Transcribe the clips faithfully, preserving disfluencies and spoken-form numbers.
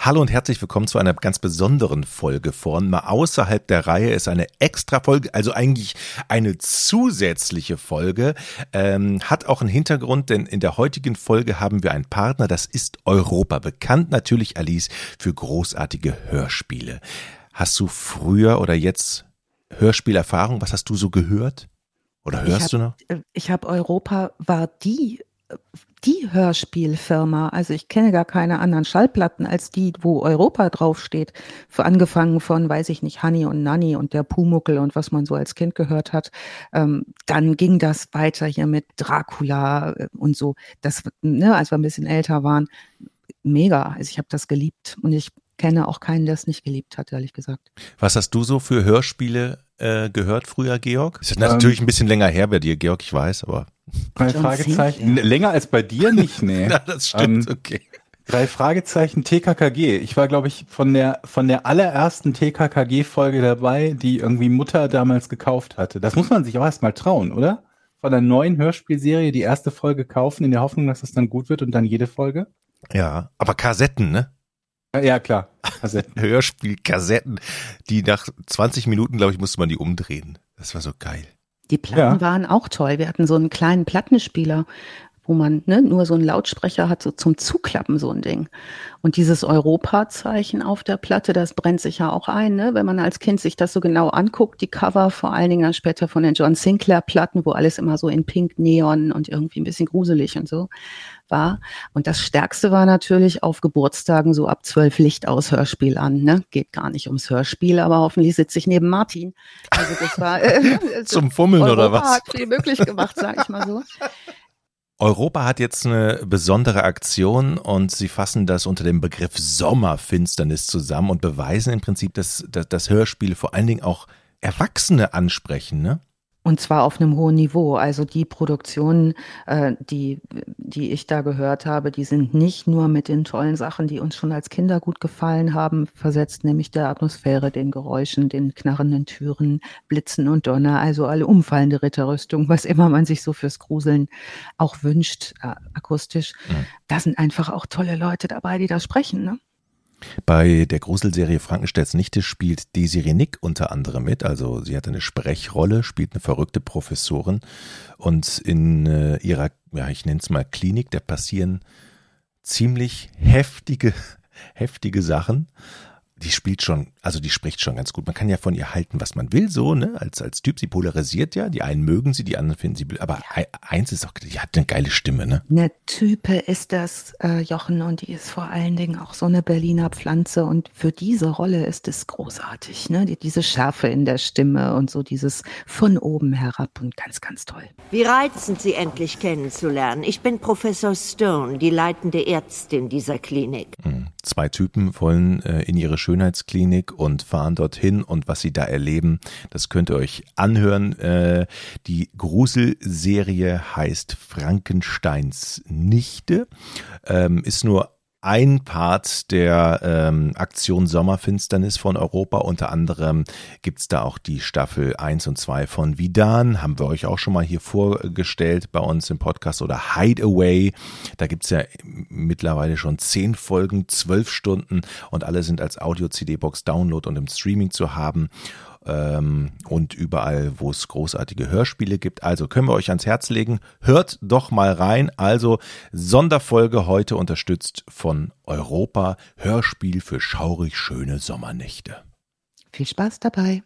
Hallo und herzlich willkommen zu einer ganz besonderen Folge von Mal außerhalb der Reihe. Ist eine extra Folge, also eigentlich eine zusätzliche Folge, ähm, hat auch einen Hintergrund, denn in der heutigen Folge haben wir einen Partner, das ist Europa, bekannt natürlich, Alice, für großartige Hörspiele. Hast du früher oder jetzt Hörspielerfahrung? Was hast du so gehört? Oder hörst hab, du noch? Ich habe Europa, war die die Hörspielfirma, also ich kenne gar keine anderen Schallplatten als die, wo Europa draufsteht, für angefangen von, weiß ich nicht, Hanni und Nanni und der Pumuckl und was man so als Kind gehört hat. Ähm, dann ging das weiter hier mit Dracula und so, das, ne, als wir ein bisschen älter waren, mega, also ich habe das geliebt und ich kenne auch keinen, der es nicht geliebt hat, ehrlich gesagt. Was hast du so für Hörspiele äh, gehört früher, Georg? Ist natürlich ähm, ein bisschen länger her bei dir, Georg, ich weiß, aber drei John Fragezeichen. Sinclair. Länger als bei dir nicht, nee. Ja, das stimmt, ähm, okay. Drei Fragezeichen T K K G. Ich war, glaube ich, von der von der allerersten T K K G-Folge dabei, die irgendwie Mutter damals gekauft hatte. Das muss man sich auch erstmal trauen, oder? Von der neuen Hörspielserie die erste Folge kaufen, in der Hoffnung, dass es dann gut wird und dann jede Folge. Ja, aber Kassetten, ne? Ja, klar. Kassetten. Hörspielkassetten, die nach zwanzig Minuten, glaube ich, musste man die umdrehen. Das war so geil. Die Platten ja. waren auch toll. Wir hatten so einen kleinen Plattenspieler, wo man ne, nur so einen Lautsprecher hat, so zum Zuklappen so ein Ding. Und dieses Europa-Zeichen auf der Platte, das brennt sich ja auch ein, ne? Wenn man als Kind sich das so genau anguckt, die Cover, vor allen Dingen dann später von den John Sinclair-Platten, wo alles immer so in Pink, Neon und irgendwie ein bisschen gruselig und so war. Und das Stärkste war natürlich auf Geburtstagen so ab zwölf Licht aus Hörspiel an. Ne? Geht gar nicht ums Hörspiel, aber hoffentlich sitze ich neben Martin. Also das war äh, zum Fummeln Europa oder was? Hat viel möglich gemacht, sag ich mal so. Europa hat jetzt eine besondere Aktion und sie fassen das unter dem Begriff Sommerfinsternis zusammen und beweisen im Prinzip, dass, dass, dass Hörspiele vor allen Dingen auch Erwachsene ansprechen, ne? Und zwar auf einem hohen Niveau. Also die Produktionen, äh, die, die ich da gehört habe, die sind nicht nur mit den tollen Sachen, die uns schon als Kinder gut gefallen haben, versetzt, nämlich der Atmosphäre, den Geräuschen, den knarrenden Türen, Blitzen und Donner, also alle umfallende Ritterrüstung, was immer man sich so fürs Gruseln auch wünscht, äh, akustisch. Mhm. Da sind einfach auch tolle Leute dabei, die da sprechen, ne? Bei der Gruselserie Frankensteins Nichte spielt Desiree Nick unter anderem mit, also sie hat eine Sprechrolle, spielt eine verrückte Professorin und in äh, ihrer, ja ich nenne es mal Klinik, da passieren ziemlich heftige, heftige Sachen. Die spielt schon, also die spricht schon ganz gut. Man kann ja von ihr halten, was man will, so, ne, als, als Typ. Sie polarisiert ja. Die einen mögen sie, die anderen finden sie blöd. Aber ja. eins ist auch, die hat eine geile Stimme, ne? Eine Type ist das, äh, Jochen, und die ist vor allen Dingen auch so eine Berliner Pflanze. Und für diese Rolle ist es großartig, ne? Die, diese Schärfe in der Stimme und so dieses von oben herab und ganz, ganz toll. Wie reizend, Sie endlich kennenzulernen. Ich bin Professor Stone, die leitende Ärztin dieser Klinik. Mhm. Zwei Typen wollen äh, in ihre Schönheitsklinik und fahren dorthin und was sie da erleben, das könnt ihr euch anhören. Äh, die Gruselserie heißt Frankensteins Nichte, ähm, ist nur ein Part der ähm, Aktion Sommerfinsternis von Europa. Unter anderem gibt's da auch die Staffel eins und zwei von Vidan, haben wir euch auch schon mal hier vorgestellt bei uns im Podcast, oder Hideaway. Da gibt's ja mittlerweile schon zehn Folgen, zwölf Stunden und alle sind als Audio-C D-Box Download und im Streaming zu haben. Und überall, wo es großartige Hörspiele gibt. Also können wir euch ans Herz legen. Hört doch mal rein. Also Sonderfolge heute unterstützt von Europa. Hörspiel für schaurig schöne Sommernächte. Viel Spaß dabei.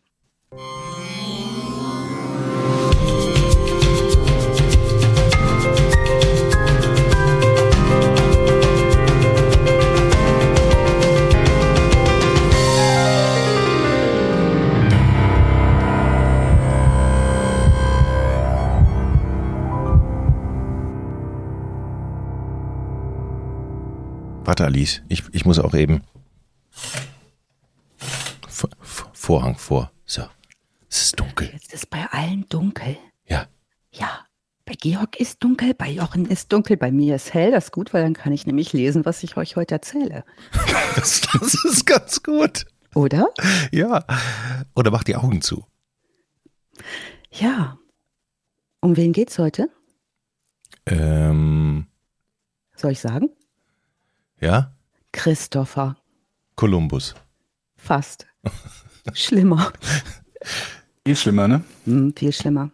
Warte, Alice, ich, ich muss auch eben. Vor, Vorhang vor. So. Es ist dunkel. Jetzt ist bei allen dunkel. Ja. Ja. Bei Georg ist dunkel, bei Jochen ist dunkel, bei mir ist hell. Das ist gut, weil dann kann ich nämlich lesen, was ich euch heute erzähle. Das, das ist ganz gut. Oder? Ja. Oder mach die Augen zu. Ja. Um wen geht's heute? Ähm. Soll ich sagen? Ja? Christopher. Kolumbus. Fast. Schlimmer. Viel schlimmer, ne? Hm, viel schlimmer.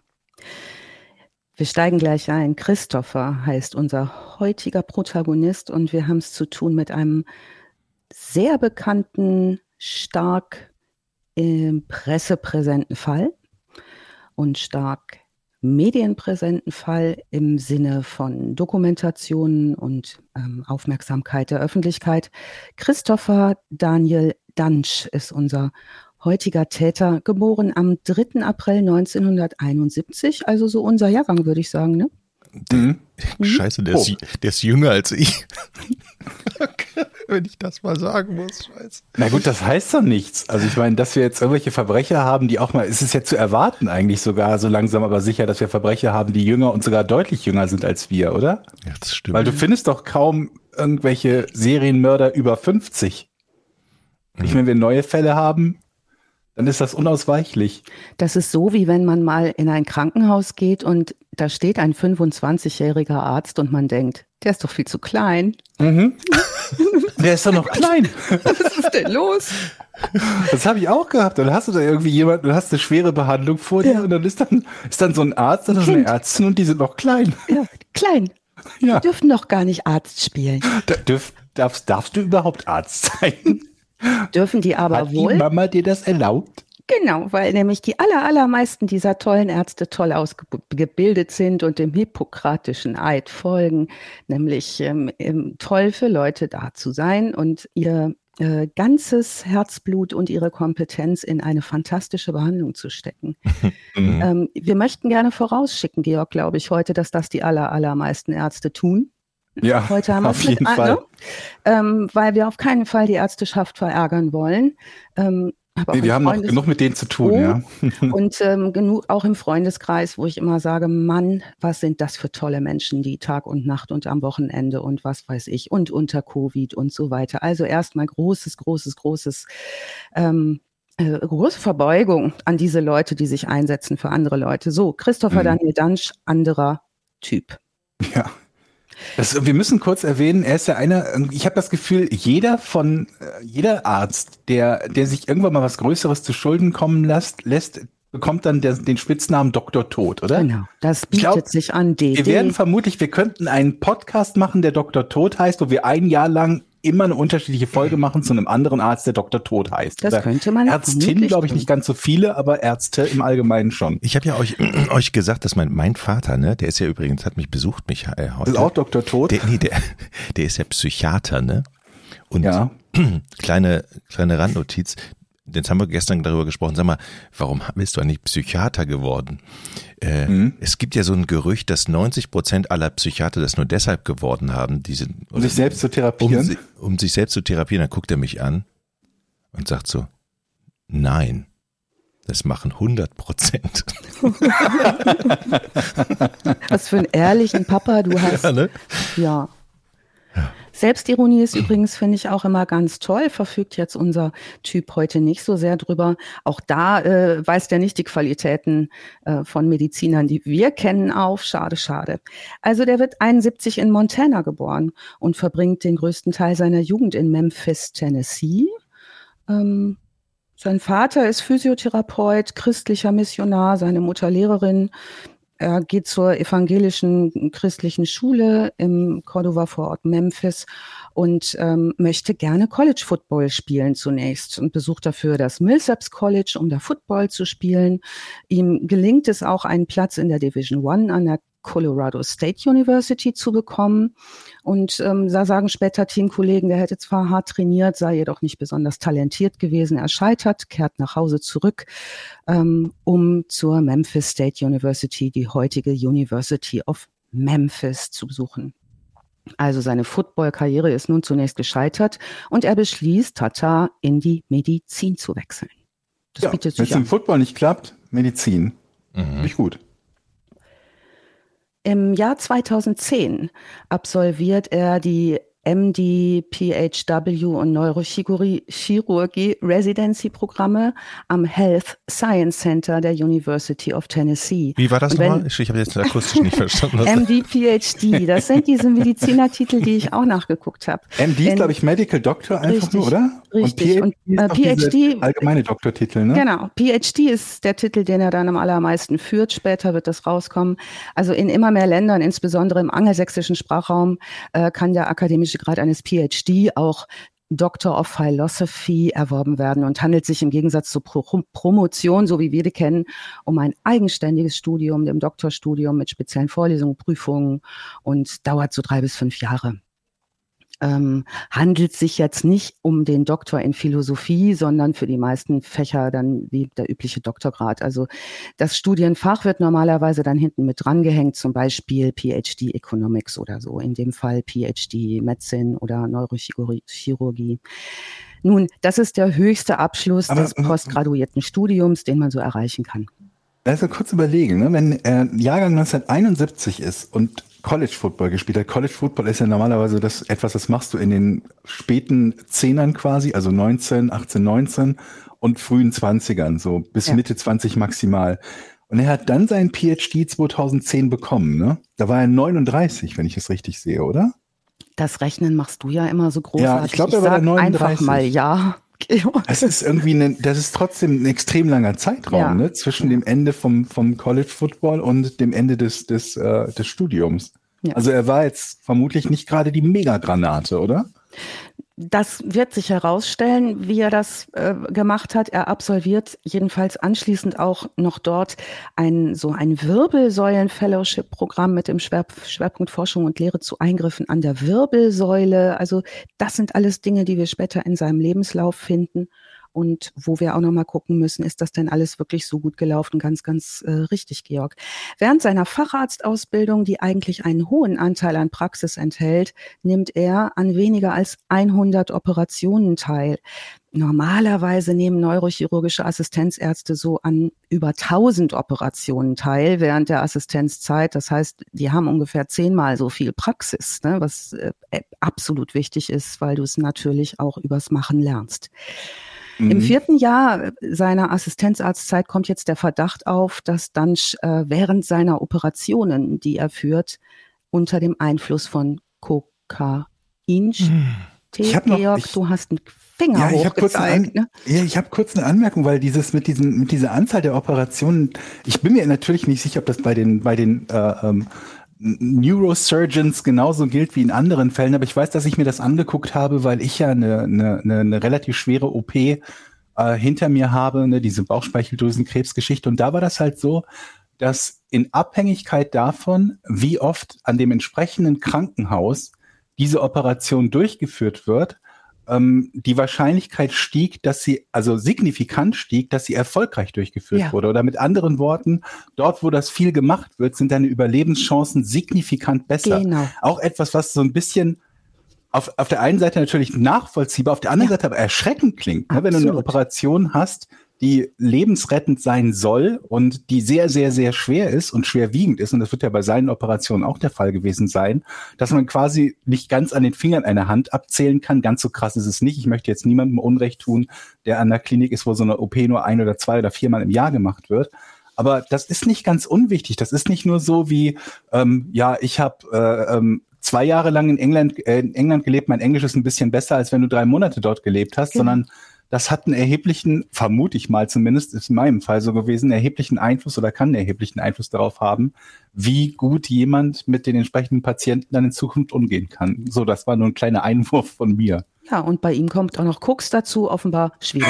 Wir steigen gleich ein. Christopher heißt unser heutiger Protagonist und wir haben es zu tun mit einem sehr bekannten, stark äh, pressepräsenten Fall und stark medienpräsenten Fall im Sinne von Dokumentationen und ähm, Aufmerksamkeit der Öffentlichkeit. Christopher Daniel Dantzsch ist unser heutiger Täter, geboren am dritten April neunzehnhunderteinundsiebzig, also so unser Jahrgang, würde ich sagen, ne? Mhm. Scheiße, der, oh. ist, der ist jünger als ich. Wenn ich das mal sagen muss, scheiße. Na gut, das heißt doch nichts. Also ich meine, dass wir jetzt irgendwelche Verbrecher haben, die auch mal, es ist ja zu erwarten eigentlich sogar so langsam, aber sicher, dass wir Verbrecher haben, die jünger und sogar deutlich jünger sind als wir, oder? Ja, das stimmt. Weil du findest doch kaum irgendwelche Serienmörder über fünfzig. Mhm. Ich, wenn wir neue Fälle haben, dann ist das unausweichlich. Das ist so, wie wenn man mal in ein Krankenhaus geht und da steht ein fünfundzwanzigjähriger Arzt und man denkt, der ist doch viel zu klein. Mhm. Der ist doch noch klein. Was ist denn los? Das habe ich auch gehabt. Dann hast du da irgendwie jemanden, du hast eine schwere Behandlung vor dir ja. und dann ist dann, ist dann so ein Arzt oder so eine Ärztin und die sind noch klein. Ja, klein. Ja. Die dürfen doch gar nicht Arzt spielen. Da, dürf, darfst, darfst du überhaupt Arzt sein? Dürfen die aber Hat wohl. Hat die Mama dir das erlaubt? Genau, weil nämlich die aller, allermeisten dieser tollen Ärzte toll ausgebildet sind und dem hippokratischen Eid folgen, nämlich ähm, toll für Leute da zu sein und ihr äh, ganzes Herzblut und ihre Kompetenz in eine fantastische Behandlung zu stecken. Mhm. Ähm, wir möchten gerne vorausschicken, Georg, glaube ich, heute, dass das die aller, allermeisten Ärzte tun. Ja, heute haben wir auf jeden Fall. Ne? Ähm, weil wir auf keinen Fall die Ärzteschaft verärgern wollen. Ähm, Nee, wir haben noch genug mit denen zu tun, oh, ja. Und ähm, genug auch im Freundeskreis, wo ich immer sage, Mann, was sind das für tolle Menschen, die Tag und Nacht und am Wochenende und was weiß ich und unter Covid und so weiter. Also erstmal großes, großes, großes, ähm, äh, große Verbeugung an diese Leute, die sich einsetzen für andere Leute. So, Christopher mhm. Daniel Dantzsch, anderer Typ. Ja. Das, wir müssen kurz erwähnen, er ist ja einer, ich habe das Gefühl, jeder von, jeder Arzt, der, der sich irgendwann mal was Größeres zu Schulden kommen lässt, lässt bekommt dann der, den Spitznamen Doktor Tod, oder? Genau, das bietet glaub, sich an. D D. Wir werden vermutlich, wir könnten einen Podcast machen, der Doktor Tod heißt, wo wir ein Jahr lang immer eine unterschiedliche Folge machen zu einem anderen Arzt, der Doktor Tod heißt. Das oder könnte man. Ärztin, glaube ich, nicht ganz so viele, aber Ärzte im Allgemeinen schon. Ich habe ja euch, euch gesagt, dass mein, mein Vater, ne, der ist ja übrigens, hat mich besucht, mich äh, heute. Ist auch Doktor Tod? Der, nee, der, der ist ja Psychiater, ne? Und ja. kleine, kleine Randnotiz. Jetzt haben wir gestern darüber gesprochen, sag mal, warum bist du eigentlich Psychiater geworden? Äh, mhm. Es gibt ja so ein Gerücht, dass neunzig Prozent aller Psychiater das nur deshalb geworden haben, diese, um sich selbst zu therapieren. Um, um sich selbst zu therapieren, dann guckt er mich an und sagt so, nein, das machen hundert Prozent. Was für einen ehrlichen Papa du hast. Ja, ne? Ja. Selbstironie ist übrigens, finde ich, auch immer ganz toll, verfügt jetzt unser Typ heute nicht so sehr drüber. Auch da äh, weist er nicht die Qualitäten äh, von Medizinern, die wir kennen, auf. Schade, schade. Also der wird einundsiebzig in Montana geboren und verbringt den größten Teil seiner Jugend in Memphis, Tennessee. Ähm, sein Vater ist Physiotherapeut, christlicher Missionar, seine Mutter Lehrerin. Er geht zur evangelischen christlichen Schule im Cordova-Vorort Memphis und ähm, möchte gerne College Football spielen zunächst und besucht dafür das Millsaps College, um da Football zu spielen. Ihm gelingt es auch, einen Platz in der Division One an der Colorado State University zu bekommen. Und ähm, da sagen später Teamkollegen, der hätte zwar hart trainiert, sei jedoch nicht besonders talentiert gewesen. Er scheitert, kehrt nach Hause zurück, ähm, um zur Memphis State University, die heutige University of Memphis, zu besuchen. Also seine Football-Karriere ist nun zunächst gescheitert und er beschließt, tata, in die Medizin zu wechseln. Das ja, wenn es im Football nicht klappt, Medizin. Mhm. Finde ich gut. Im Jahr zweitausendzehn absolviert er die M D, P H W und Neurochirurgie Residency-Programme am Health Science Center der University of Tennessee. Wie war das nochmal? Ich habe jetzt akustisch nicht verstanden. M D, P H D, das sind diese Medizinertitel, die ich auch nachgeguckt habe. M D ist, glaube ich, Medical Doctor einfach richtig, nur, oder? Richtig. Und, und äh, PhD, allgemeine Doktortitel, ne? Genau. PhD ist der Titel, den er dann am allermeisten führt. Später wird das rauskommen. Also in immer mehr Ländern, insbesondere im angelsächsischen Sprachraum, äh, kann der akademische Grad eines PhD auch Doctor of Philosophy erworben werden und handelt sich im Gegensatz zur Pro- Promotion, so wie wir die kennen, um ein eigenständiges Studium, dem Doktorstudium mit speziellen Vorlesungen, Prüfungen und dauert so drei bis fünf Jahre. Ähm, handelt sich jetzt nicht um den Doktor in Philosophie, sondern für die meisten Fächer dann wie der übliche Doktorgrad. Also das Studienfach wird normalerweise dann hinten mit drangehängt, zum Beispiel PhD Economics oder so, in dem Fall PhD Medicine oder Neurochirurgie. Nun, das ist der höchste Abschluss Aber, des postgraduierten Studiums, den man so erreichen kann. Also kurz überlegen, ne? Wenn äh, Jahrgang neunzehnhunderteinundsiebzig ist und College Football gespielt hat. College Football ist ja normalerweise das etwas, das machst du in den späten Zehnern quasi, also neunzehn, achtzehn, neunzehn und frühen Zwanzigern, so bis ja. Mitte zwanzig maximal. Und er hat dann seinen PhD zweitausendzehn bekommen, ne? Da war er neununddreißig, wenn ich es richtig sehe, oder? Das Rechnen machst du ja immer so großartig. Ja, ich glaube, er war neununddreißig. Einfach mal ja. Das ist irgendwie, eine, das ist trotzdem ein extrem langer Zeitraum, ja. ne, zwischen dem Ende vom vom College Football und dem Ende des des äh, des Studiums. Ja. Also er war jetzt vermutlich nicht gerade die Megagranate, oder? Das wird sich herausstellen, wie er das äh, gemacht hat. Er absolviert jedenfalls anschließend auch noch dort ein so ein Wirbelsäulen-Fellowship-Programm mit dem Schwer, Schwerpunkt Forschung und Lehre zu Eingriffen an der Wirbelsäule. Also das sind alles Dinge, die wir später in seinem Lebenslauf finden. Und wo wir auch noch mal gucken müssen, ist das denn alles wirklich so gut gelaufen? Ganz, ganz äh, richtig, Georg. Während seiner Facharztausbildung, die eigentlich einen hohen Anteil an Praxis enthält, nimmt er an weniger als hundert Operationen teil. Normalerweise nehmen neurochirurgische Assistenzärzte so an über tausend Operationen teil während der Assistenzzeit. Das heißt, die haben ungefähr zehnmal so viel Praxis, ne, was äh, absolut wichtig ist, weil du es natürlich auch übers Machen lernst. Mhm. Im vierten Jahr seiner Assistenzarztzeit kommt jetzt der Verdacht auf, dass Dunsch äh, während seiner Operationen, die er führt, unter dem Einfluss von Kokain steht. Georg, ich, du hast einen Finger ja, hochgezeigt. Ne? Ja, ich habe kurz eine Anmerkung, weil dieses mit diesen mit dieser Anzahl der Operationen, ich bin mir natürlich nicht sicher, ob das bei den bei den äh, ähm, Neurosurgeons genauso gilt wie in anderen Fällen, aber ich weiß, dass ich mir das angeguckt habe, weil ich ja eine, eine, eine relativ schwere O P äh, hinter mir habe, ne, diese Bauchspeicheldrüsenkrebsgeschichte. Und da war das halt so, dass in Abhängigkeit davon, wie oft an dem entsprechenden Krankenhaus diese Operation durchgeführt wird, ähm, die Wahrscheinlichkeit stieg, dass sie, also signifikant stieg, dass sie erfolgreich durchgeführt ja. wurde. Oder mit anderen Worten, dort, wo das viel gemacht wird, sind deine Überlebenschancen signifikant besser. Genau. Auch etwas, was so ein bisschen auf, auf der einen Seite natürlich nachvollziehbar, auf der anderen ja. Seite aber erschreckend klingt. Ne? Wenn du eine Operation hast, die lebensrettend sein soll und die sehr, sehr, sehr schwer ist und schwerwiegend ist, und das wird ja bei seinen Operationen auch der Fall gewesen sein, dass man quasi nicht ganz an den Fingern einer Hand abzählen kann. Ganz so krass ist es nicht. Ich möchte jetzt niemandem Unrecht tun, der an der Klinik ist, wo so eine O P nur ein oder zwei oder viermal im Jahr gemacht wird. Aber das ist nicht ganz unwichtig. Das ist nicht nur so wie, ähm, ja, ich habe äh, ähm, zwei Jahre lang in England, äh, in England gelebt, mein Englisch ist ein bisschen besser, als wenn du drei Monate dort gelebt hast, genau. sondern das hat einen erheblichen, vermute ich mal zumindest, ist in meinem Fall so gewesen, erheblichen Einfluss oder kann einen erheblichen Einfluss darauf haben, wie gut jemand mit den entsprechenden Patienten dann in Zukunft umgehen kann. So, das war nur ein kleiner Einwurf von mir. Ja, und bei ihm kommt auch noch Koks dazu, offenbar schwierig.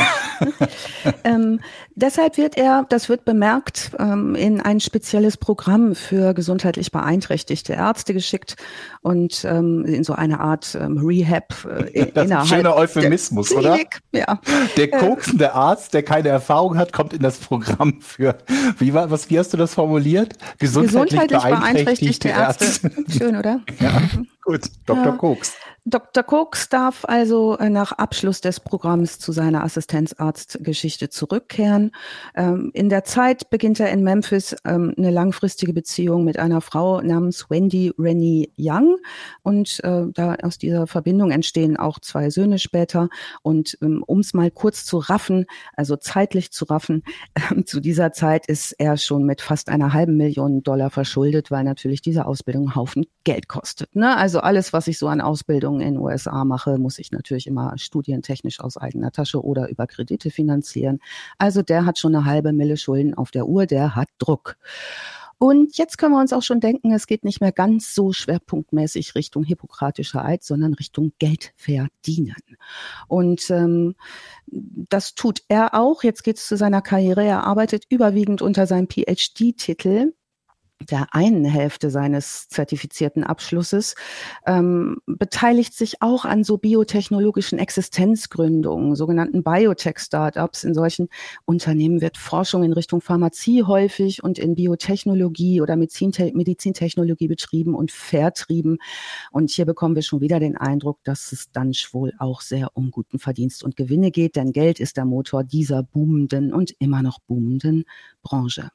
ähm, deshalb wird er, das wird bemerkt, ähm, in ein spezielles Programm für gesundheitlich beeinträchtigte Ärzte geschickt und ähm, in so eine Art ähm, Rehab äh, das innerhalb. Ist ein schöner Euphemismus, oder? Ja. Der koksende Arzt, der keine Erfahrung hat, kommt in das Programm für, wie war, was, wie hast du das formuliert? Gesundheitlich, gesundheitlich beeinträchtigte, beeinträchtigte Ärzte. Ärzte. Schön, oder? Ja, gut. Doktor Ja. Koks. Doktor Koks darf also nach Abschluss des Programms zu seiner Assistenzarztgeschichte zurückkehren. Ähm, in der Zeit beginnt er in Memphis ähm, eine langfristige Beziehung mit einer Frau namens Wendy Rennie Young. Und äh, da aus dieser Verbindung entstehen auch zwei Söhne später. Und ähm, um es mal kurz zu raffen, also zeitlich zu raffen, äh, zu dieser Zeit ist er schon mit fast einer halben Million Dollar verschuldet, weil natürlich diese Ausbildung einen Haufen Geld kostet. Ne? Also Also alles, was ich so an Ausbildungen in den U S A mache, muss ich natürlich immer studientechnisch aus eigener Tasche oder über Kredite finanzieren. Also der hat schon eine halbe Mille Schulden auf der Uhr, der hat Druck. Und jetzt können wir uns auch schon denken, es geht nicht mehr ganz so schwerpunktmäßig Richtung hippokratischer Eid, sondern Richtung Geld verdienen. Und ähm, das tut er auch. Jetzt geht es zu seiner Karriere. Er arbeitet überwiegend unter seinem P H D-Titel, der einen Hälfte seines zertifizierten Abschlusses, ähm, beteiligt sich auch an so biotechnologischen Existenzgründungen, sogenannten Biotech-Startups. In solchen Unternehmen wird Forschung in Richtung Pharmazie häufig und in Biotechnologie oder Medizinte- Medizintechnologie betrieben und vertrieben. Und hier bekommen wir schon wieder den Eindruck, dass es dann wohl auch sehr um guten Verdienst und Gewinne geht, denn Geld ist der Motor dieser boomenden und immer noch boomenden Branche.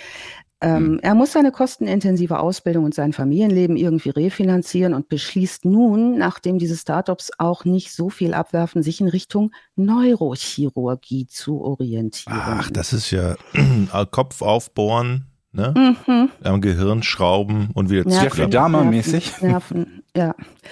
Ähm, er muss seine kostenintensive Ausbildung und sein Familienleben irgendwie refinanzieren und beschließt nun, nachdem diese Startups auch nicht so viel abwerfen, sich in Richtung Neurochirurgie zu orientieren. Ach, das ist ja Kopf aufbohren, ne? Mhm. Am Gehirn schrauben und wieder Nerven, Jeffrey Dahmer-mäßig. Nerven, Nerven, ja.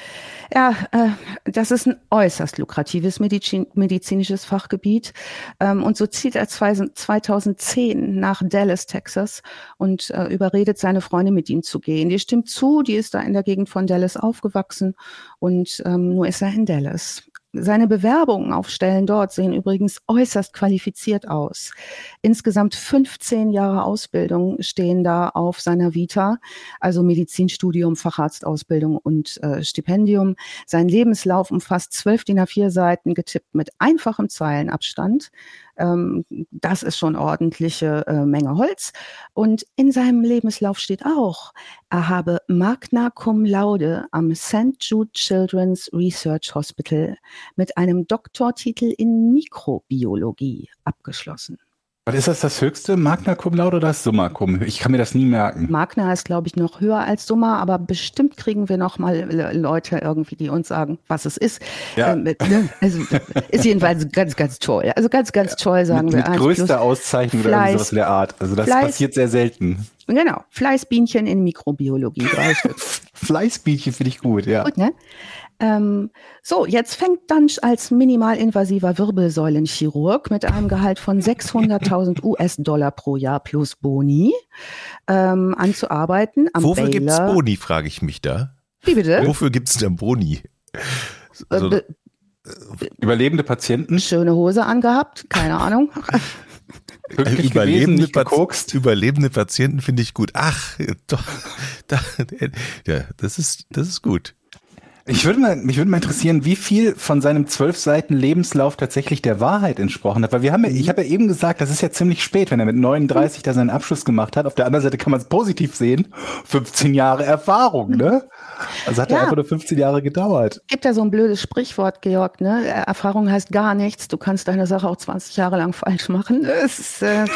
Ja, äh, das ist ein äußerst lukratives Medizin, medizinisches Fachgebiet. Ähm, und so zieht er zweitausendzehn nach Dallas, Texas und äh, überredet seine Freundin, mit ihm zu gehen. Die stimmt zu, die ist da in der Gegend von Dallas aufgewachsen und ähm, nur ist er in Dallas. Seine Bewerbungen auf Stellen dort sehen übrigens äußerst qualifiziert aus. Insgesamt fünfzehn Jahre Ausbildung stehen da auf seiner Vita, also Medizinstudium, Facharztausbildung und äh, Stipendium. Sein Lebenslauf umfasst zwölf D I N A vier Seiten, getippt mit einfachem Zeilenabstand. Ähm, das ist schon ordentliche äh, Menge Holz. Und in seinem Lebenslauf steht auch, er habe Magna Cum Laude am Saint Jude Children's Research Hospital mit einem Doktortitel in Mikrobiologie abgeschlossen. Was ist das, das höchste? Magna Cum Laude oder das Summa Cum? Ich kann mir das nie merken. Magna ist, glaube ich, noch höher als Summa, aber bestimmt kriegen wir noch mal Leute irgendwie, die uns sagen, was es ist. Ja. Ähm, also ist jedenfalls ganz, ganz toll. Also ganz, ganz ja. toll, sagen mit, wir. Mit größter Auszeichnung Fleiß, oder sowas in der Art. Also das Fleiß, passiert sehr selten. Genau, Fleißbienchen in Mikrobiologie, drei Stück. Fleißbienchen finde ich gut, ja. Gut, ne? Ähm, so, jetzt fängt dann als minimalinvasiver Wirbelsäulenchirurg mit einem Gehalt von sechshunderttausend U S-Dollar pro Jahr plus Boni ähm, an zu arbeiten. Am Wofür Baylor. gibt's Boni, frage ich mich da. Wie bitte? Wofür gibt's denn Boni? Also, äh, Überlebende Patienten? Schöne Hose angehabt, keine Ahnung. Pünktlich Überlebende, gewesen, nicht gekokst. Überlebende Patienten finde ich gut. Ach, doch, da, ja, das ist, das ist gut. Ich würde mal, mich würde mal interessieren, wie viel von seinem zwölf Seiten Lebenslauf tatsächlich der Wahrheit entsprochen hat. Weil wir haben, ja, ich habe ja eben gesagt, das ist ja ziemlich spät, wenn er mit neununddreißig da seinen Abschluss gemacht hat. Auf der anderen Seite kann man es positiv sehen. fünfzehn Jahre Erfahrung, ne? Also hat ja. er einfach nur fünfzehn Jahre gedauert. Gibt ja so ein blödes Sprichwort, Georg, ne? Erfahrung heißt gar nichts. Du kannst deine Sache auch zwanzig Jahre lang falsch machen. Das ist äh,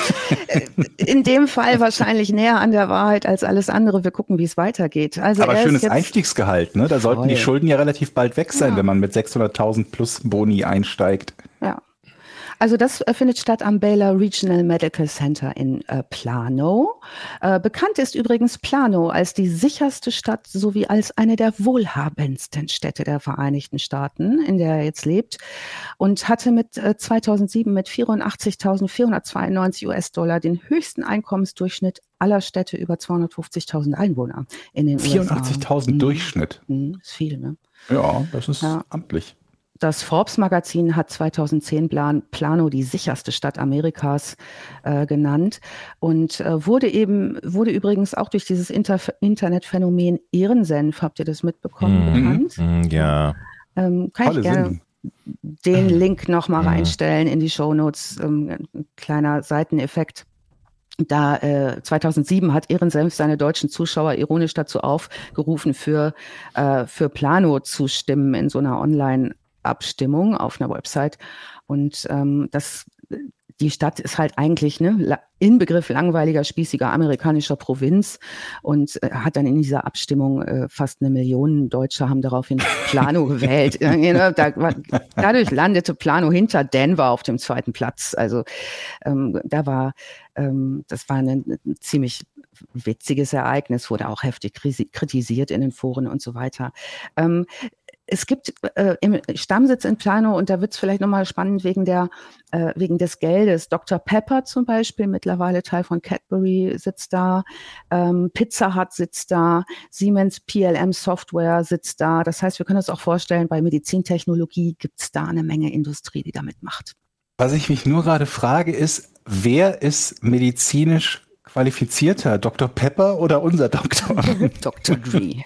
in dem Fall wahrscheinlich näher an der Wahrheit als alles andere. Wir gucken, wie es weitergeht. Also aber er schönes ist jetzt Einstiegsgehalt, ne? Da sollten Voll. die Schulden ja relativ bald weg sein, Ja. wenn man mit sechshunderttausend plus Boni einsteigt. Ja. Also das äh, findet statt am Baylor Regional Medical Center in äh, Plano. Äh, bekannt ist übrigens Plano als die sicherste Stadt sowie als eine der wohlhabendsten Städte der Vereinigten Staaten, in der er jetzt lebt, und hatte mit äh, zweitausendsieben mit vierundachtzigtausendvierhundertzweiundneunzig U S-Dollar den höchsten Einkommensdurchschnitt aller Städte über zweihundertfünfzigtausend Einwohner in den U S A. vierundachtzigtausend Mhm. Durchschnitt. Mhm, ist viel, ne? Ja, das ist Ja. amtlich. Das Forbes-Magazin hat zweitausendzehn Plan, Plano die sicherste Stadt Amerikas äh, genannt und äh, wurde eben, wurde übrigens auch durch dieses Inter- Internetphänomen Ehrensenf, habt ihr das mitbekommen, Mhm. bekannt? Mm, Ja. Ähm, kann Tolle ich gerne Sendung. den Link nochmal Mhm. reinstellen in die Shownotes, ähm, ein kleiner Seiteneffekt. Da äh, zweitausendsieben hat Ehrensenf seine deutschen Zuschauer ironisch dazu aufgerufen, für, äh, für Plano zu stimmen in so einer Online- Abstimmung auf einer Website. Und ähm, das die Stadt ist halt eigentlich ne, Inbegriff langweiliger, spießiger amerikanischer Provinz und äh, hat dann in dieser Abstimmung äh, fast eine Million Deutsche haben daraufhin Plano gewählt. da, da, dadurch landete Plano hinter Denver auf dem zweiten Platz. Also ähm, da war, ähm, das war ein, ein ziemlich witziges Ereignis, wurde auch heftig kritisiert in den Foren und so weiter. Ähm, Es gibt äh, im Stammsitz in Plano, und da wird es vielleicht nochmal spannend wegen der äh, wegen des Geldes. Doktor Pepper zum Beispiel, mittlerweile Teil von Cadbury, sitzt da. Ähm, Pizza Hut sitzt da. Siemens P L M Software sitzt da. Das heißt, wir können uns auch vorstellen, bei Medizintechnologie gibt es da eine Menge Industrie, die da mitmacht. Was ich mich nur gerade frage, ist, wer ist medizinisch qualifizierter? Doktor Pepper oder unser Doktor? Doktor Dre.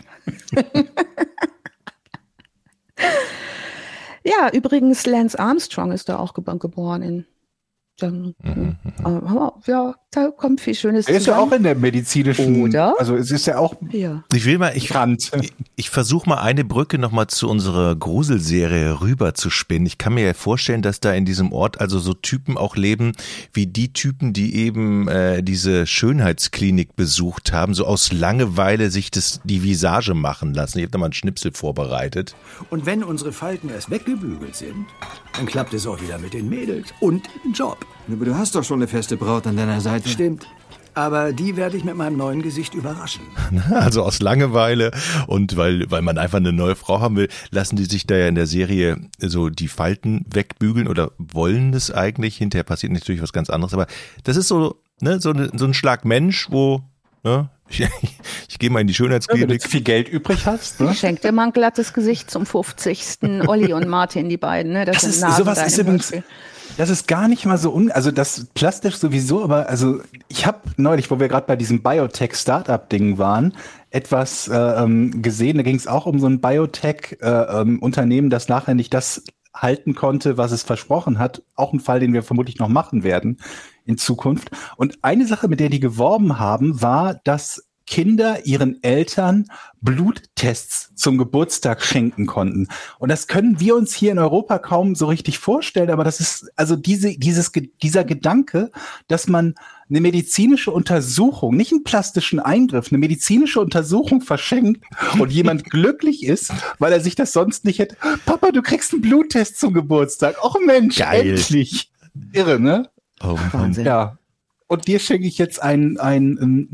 Ja, übrigens, Lance Armstrong ist da auch ge- geboren in. Dann, mhm. äh, ja, da kommt viel Schönes Er ist ja zusammen. auch in der medizinischen. Oder? Also es ist ja auch. Ja. Ich will mal, ich, bekannt. ich, ich versuche mal eine Brücke nochmal zu unserer Gruselserie rüber zu spinnen. Ich kann mir ja vorstellen, dass da in diesem Ort also so Typen auch leben, wie die Typen, die eben äh, diese Schönheitsklinik besucht haben, so aus Langeweile sich das die Visage machen lassen. Ich habe da mal einen Schnipsel vorbereitet. Und wenn unsere Falten erst weggebügelt sind, dann klappt es auch wieder mit den Mädels und dem Job. Aber du hast doch schon eine feste Braut an deiner Seite. Stimmt. Aber die werde ich mit meinem neuen Gesicht überraschen. Also aus Langeweile und weil, weil man einfach eine neue Frau haben will, lassen die sich da ja in der Serie so die Falten wegbügeln oder wollen das eigentlich. Hinterher passiert natürlich was ganz anderes. Aber das ist so, ne, so, eine, so ein Schlag Mensch, wo, ne, ich, ich gehe mal in die Ja, wenn Schönheitsklinik. du viel Geld übrig hast. Ne? Schenk dir mal ein glattes Gesicht zum fünfzigsten Olli und Martin, die beiden. Ne? Das, Das sind ist, Nasen sowas da ist im übrigens, Hörspiel. das ist gar nicht mal so un, also das plastisch sowieso, aber also ich habe neulich, wo wir gerade bei diesem Biotech-Startup-Ding waren, etwas äh, ähm, gesehen, da ging es auch um so ein Biotech-Unternehmen, äh, ähm, das nachher nicht das halten konnte, was es versprochen hat. Auch ein Fall, den wir vermutlich noch machen werden in Zukunft. Und eine Sache, mit der die geworben haben, war, dass Kinder ihren Eltern Bluttests zum Geburtstag schenken konnten. Und das können wir uns hier in Europa kaum so richtig vorstellen, aber das ist also diese, dieses, dieser Gedanke, dass man eine medizinische Untersuchung, nicht einen plastischen Eingriff, eine medizinische Untersuchung verschenkt und jemand glücklich ist, weil er sich das sonst nicht hätte. Papa, du kriegst einen Bluttest zum Geburtstag. Och Mensch, Geil. endlich. Irre, ne? Oh, Wahnsinn. Ja. Und dir schenke ich jetzt einen, einen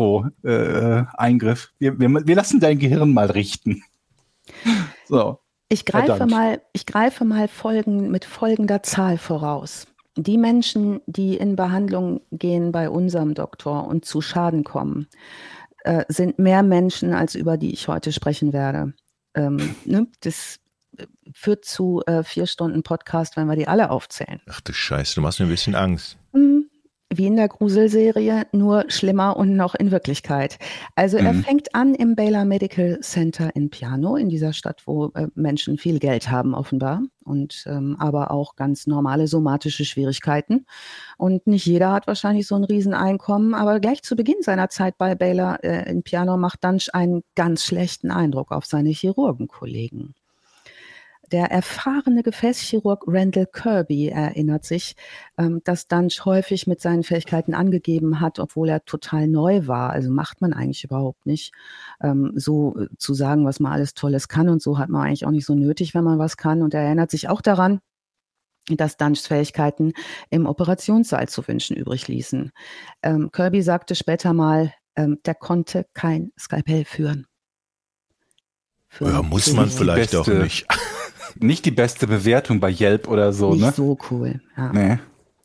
Neuro-Eingriff. wir, wir, wir lassen dein Gehirn mal richten. So. Ich greife Verdammt. mal, ich greife mal Folgen, mit folgender Zahl voraus. Die Menschen, die in Behandlung gehen bei unserem Doktor und zu Schaden kommen, äh, sind mehr Menschen, als über die ich heute sprechen werde. Ähm, ne? Das führt zu äh, vier Stunden Podcast, wenn wir die alle aufzählen. ach du Scheiße, du machst mir ein bisschen Angst. Hm, Wie in der Gruselserie, nur schlimmer und noch in Wirklichkeit. Also er Mhm. fängt an im Baylor Medical Center in Piano, in dieser Stadt, wo äh, Menschen viel Geld haben offenbar und ähm, aber auch ganz normale somatische Schwierigkeiten. Und nicht jeder hat wahrscheinlich so ein Rieseneinkommen, aber gleich zu Beginn seiner Zeit bei Baylor äh, in Piano macht Dunch einen ganz schlechten Eindruck auf seine Chirurgenkollegen. Der erfahrene Gefäßchirurg Randall Kirby erinnert sich, ähm, dass Dunch häufig mit seinen Fähigkeiten angegeben hat, obwohl er total neu war. Also macht man eigentlich überhaupt nicht, ähm, so äh, zu sagen, was man alles Tolles kann. Und so hat man eigentlich auch nicht so nötig, wenn man was kann. Und er erinnert sich auch daran, dass Dunchs Fähigkeiten im Operationssaal zu wünschen übrig ließen. Ähm, Kirby sagte später mal, ähm, der konnte kein Skalpell führen. Für Ja, muss man die vielleicht auch beste- nicht. Nicht die beste Bewertung bei Yelp oder so, nicht ne? so cool. Ja. Nee.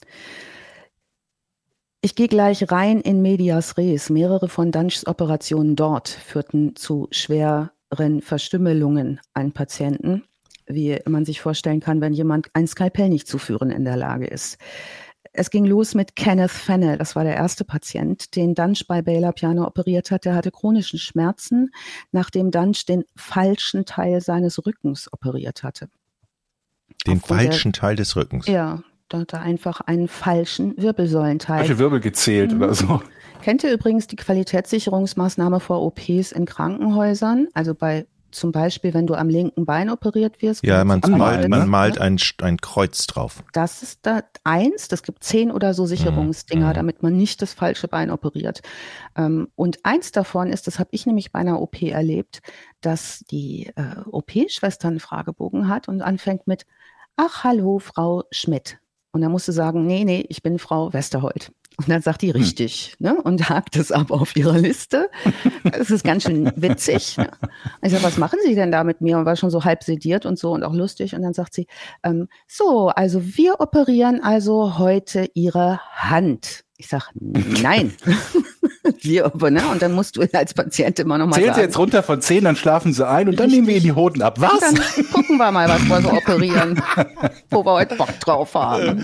Ich gehe gleich rein in medias res. Mehrere von Dunchs Operationen dort führten zu schweren Verstümmelungen an Patienten, wie man sich vorstellen kann, wenn jemand ein Skalpell nicht zu führen in der Lage ist. Es ging los mit Kenneth Fennell, das war der erste Patient, den Dunch bei Baylor Piano operiert hat. Der hatte chronische Schmerzen, nachdem Dunch den falschen Teil seines Rückens operiert hatte. Den Aufgrund der- falschen Teil des Rückens. Ja, da hat er einfach einen falschen Wirbelsäulenteil. Welche Wirbel gezählt Mhm. oder so. Kennt ihr übrigens die Qualitätssicherungsmaßnahme vor O Ps in Krankenhäusern? Also bei zum Beispiel, wenn du am linken Bein operiert wirst. Ja, man malt, man ne? malt ein, ein Kreuz drauf. Das ist da eins, das gibt zehn oder so Sicherungsdinger, Mhm. damit man nicht das falsche Bein operiert. Ähm, und eins davon ist, das habe ich nämlich bei einer O P erlebt, dass die äh, O P-Schwester einen Fragebogen hat und anfängt mit, ach, hallo, Frau Schmidt. Und dann musst du sagen, nee, nee, ich bin Frau Westerholt. Und dann sagt die richtig, hm. ne? Und hakt es ab auf ihrer Liste. Das ist ganz schön witzig. Ne? Ich sage, was machen Sie denn da mit mir? Und war schon so halb sediert und so und auch lustig. Und dann sagt sie, ähm, so, also wir operieren also heute Ihre Hand. Ich sage, nein. wir, ne? Und dann musst du als Patient immer noch mal Zählen sagen. Sie jetzt runter von zehn, dann schlafen Sie ein und dann Richtig. nehmen wir Ihnen die Hoden ab. Was? Und dann gucken wir mal, was wir so operieren, wo wir heute Bock drauf haben.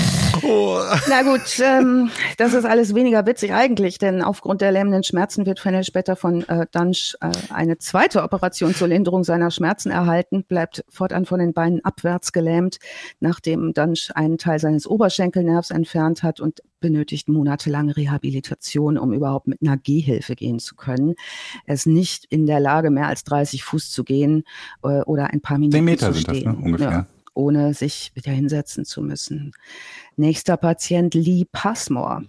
Oh. Na gut, ähm, das ist alles weniger witzig eigentlich, denn aufgrund der lähmenden Schmerzen wird Fennel später von äh, Dunge äh, eine zweite Operation zur Linderung seiner Schmerzen erhalten, bleibt fortan von den Beinen abwärts gelähmt, nachdem Dunge einen Teil seines Oberschenkelnervs entfernt hat und benötigt monatelange Rehabilitation, um überhaupt mit einer Gehhilfe gehen zu können. Er ist nicht in der Lage, mehr als dreißig Fuß zu gehen äh, oder ein paar Minuten Zehn Meter zu sind stehen. das, ne? Ungefähr. Ja, ohne sich wieder hinsetzen zu müssen. Nächster Patient Lee Passmore.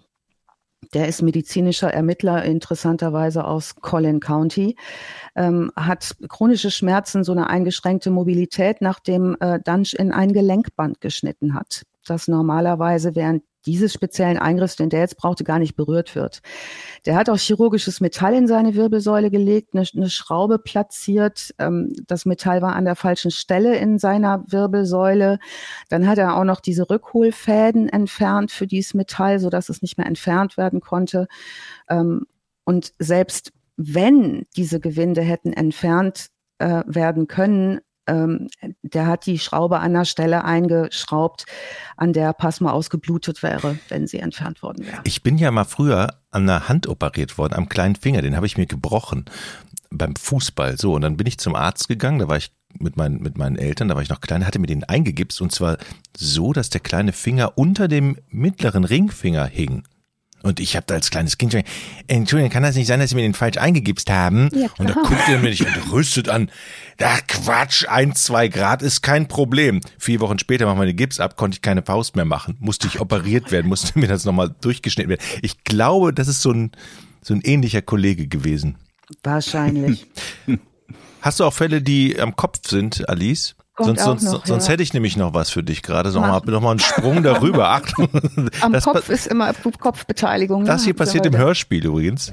Der ist medizinischer Ermittler, interessanterweise aus Collin County, ähm, hat chronische Schmerzen, so eine eingeschränkte Mobilität, nachdem äh, Dunge in ein Gelenkband geschnitten hat, das normalerweise während dieses speziellen Eingriffs, den der jetzt brauchte, gar nicht berührt wird. Der hat auch chirurgisches Metall in seine Wirbelsäule gelegt, eine, eine Schraube platziert. Ähm, das Metall war an der falschen Stelle in seiner Wirbelsäule. Dann hat er auch noch diese Rückholfäden entfernt für dieses Metall, sodass es nicht mehr entfernt werden konnte. Ähm, und selbst wenn diese Gewinde hätten entfernt äh, werden können, Ähm, der hat die Schraube an der Stelle eingeschraubt, an der Passmore ausgeblutet wäre, wenn sie entfernt worden wäre. Ich bin ja mal früher an der Hand operiert worden, am kleinen Finger, den habe ich mir gebrochen beim Fußball. So, und dann bin ich zum Arzt gegangen, da war ich mit meinen, mit meinen Eltern, da war ich noch klein, hatte mir den eingegipst und zwar so, dass der kleine Finger unter dem mittleren Ringfinger hing. Und ich habe da als kleines Kind schon, Entschuldigung, kann das nicht sein, dass Sie mir den falsch eingegipst haben? Ja, und da guckt er mich entrüstet an. Ach Quatsch, ein, zwei Grad ist kein Problem. Vier Wochen später machen wir den Gips ab, konnte ich keine Faust mehr machen. Musste ich operiert werden, musste mir das nochmal durchgeschnitten werden. Ich glaube, das ist so ein, so ein ähnlicher Kollege gewesen. Wahrscheinlich. Hast du auch Fälle, die am Kopf sind, Alice? Kommt Sonst, sonst, noch, sonst ja. hätte ich nämlich noch was für dich gerade. Sag mal, noch mal einen Sprung darüber. Achtung. Am Das, Kopf ist immer Kopfbeteiligung. das hier ne? passiert im Hörspiel übrigens.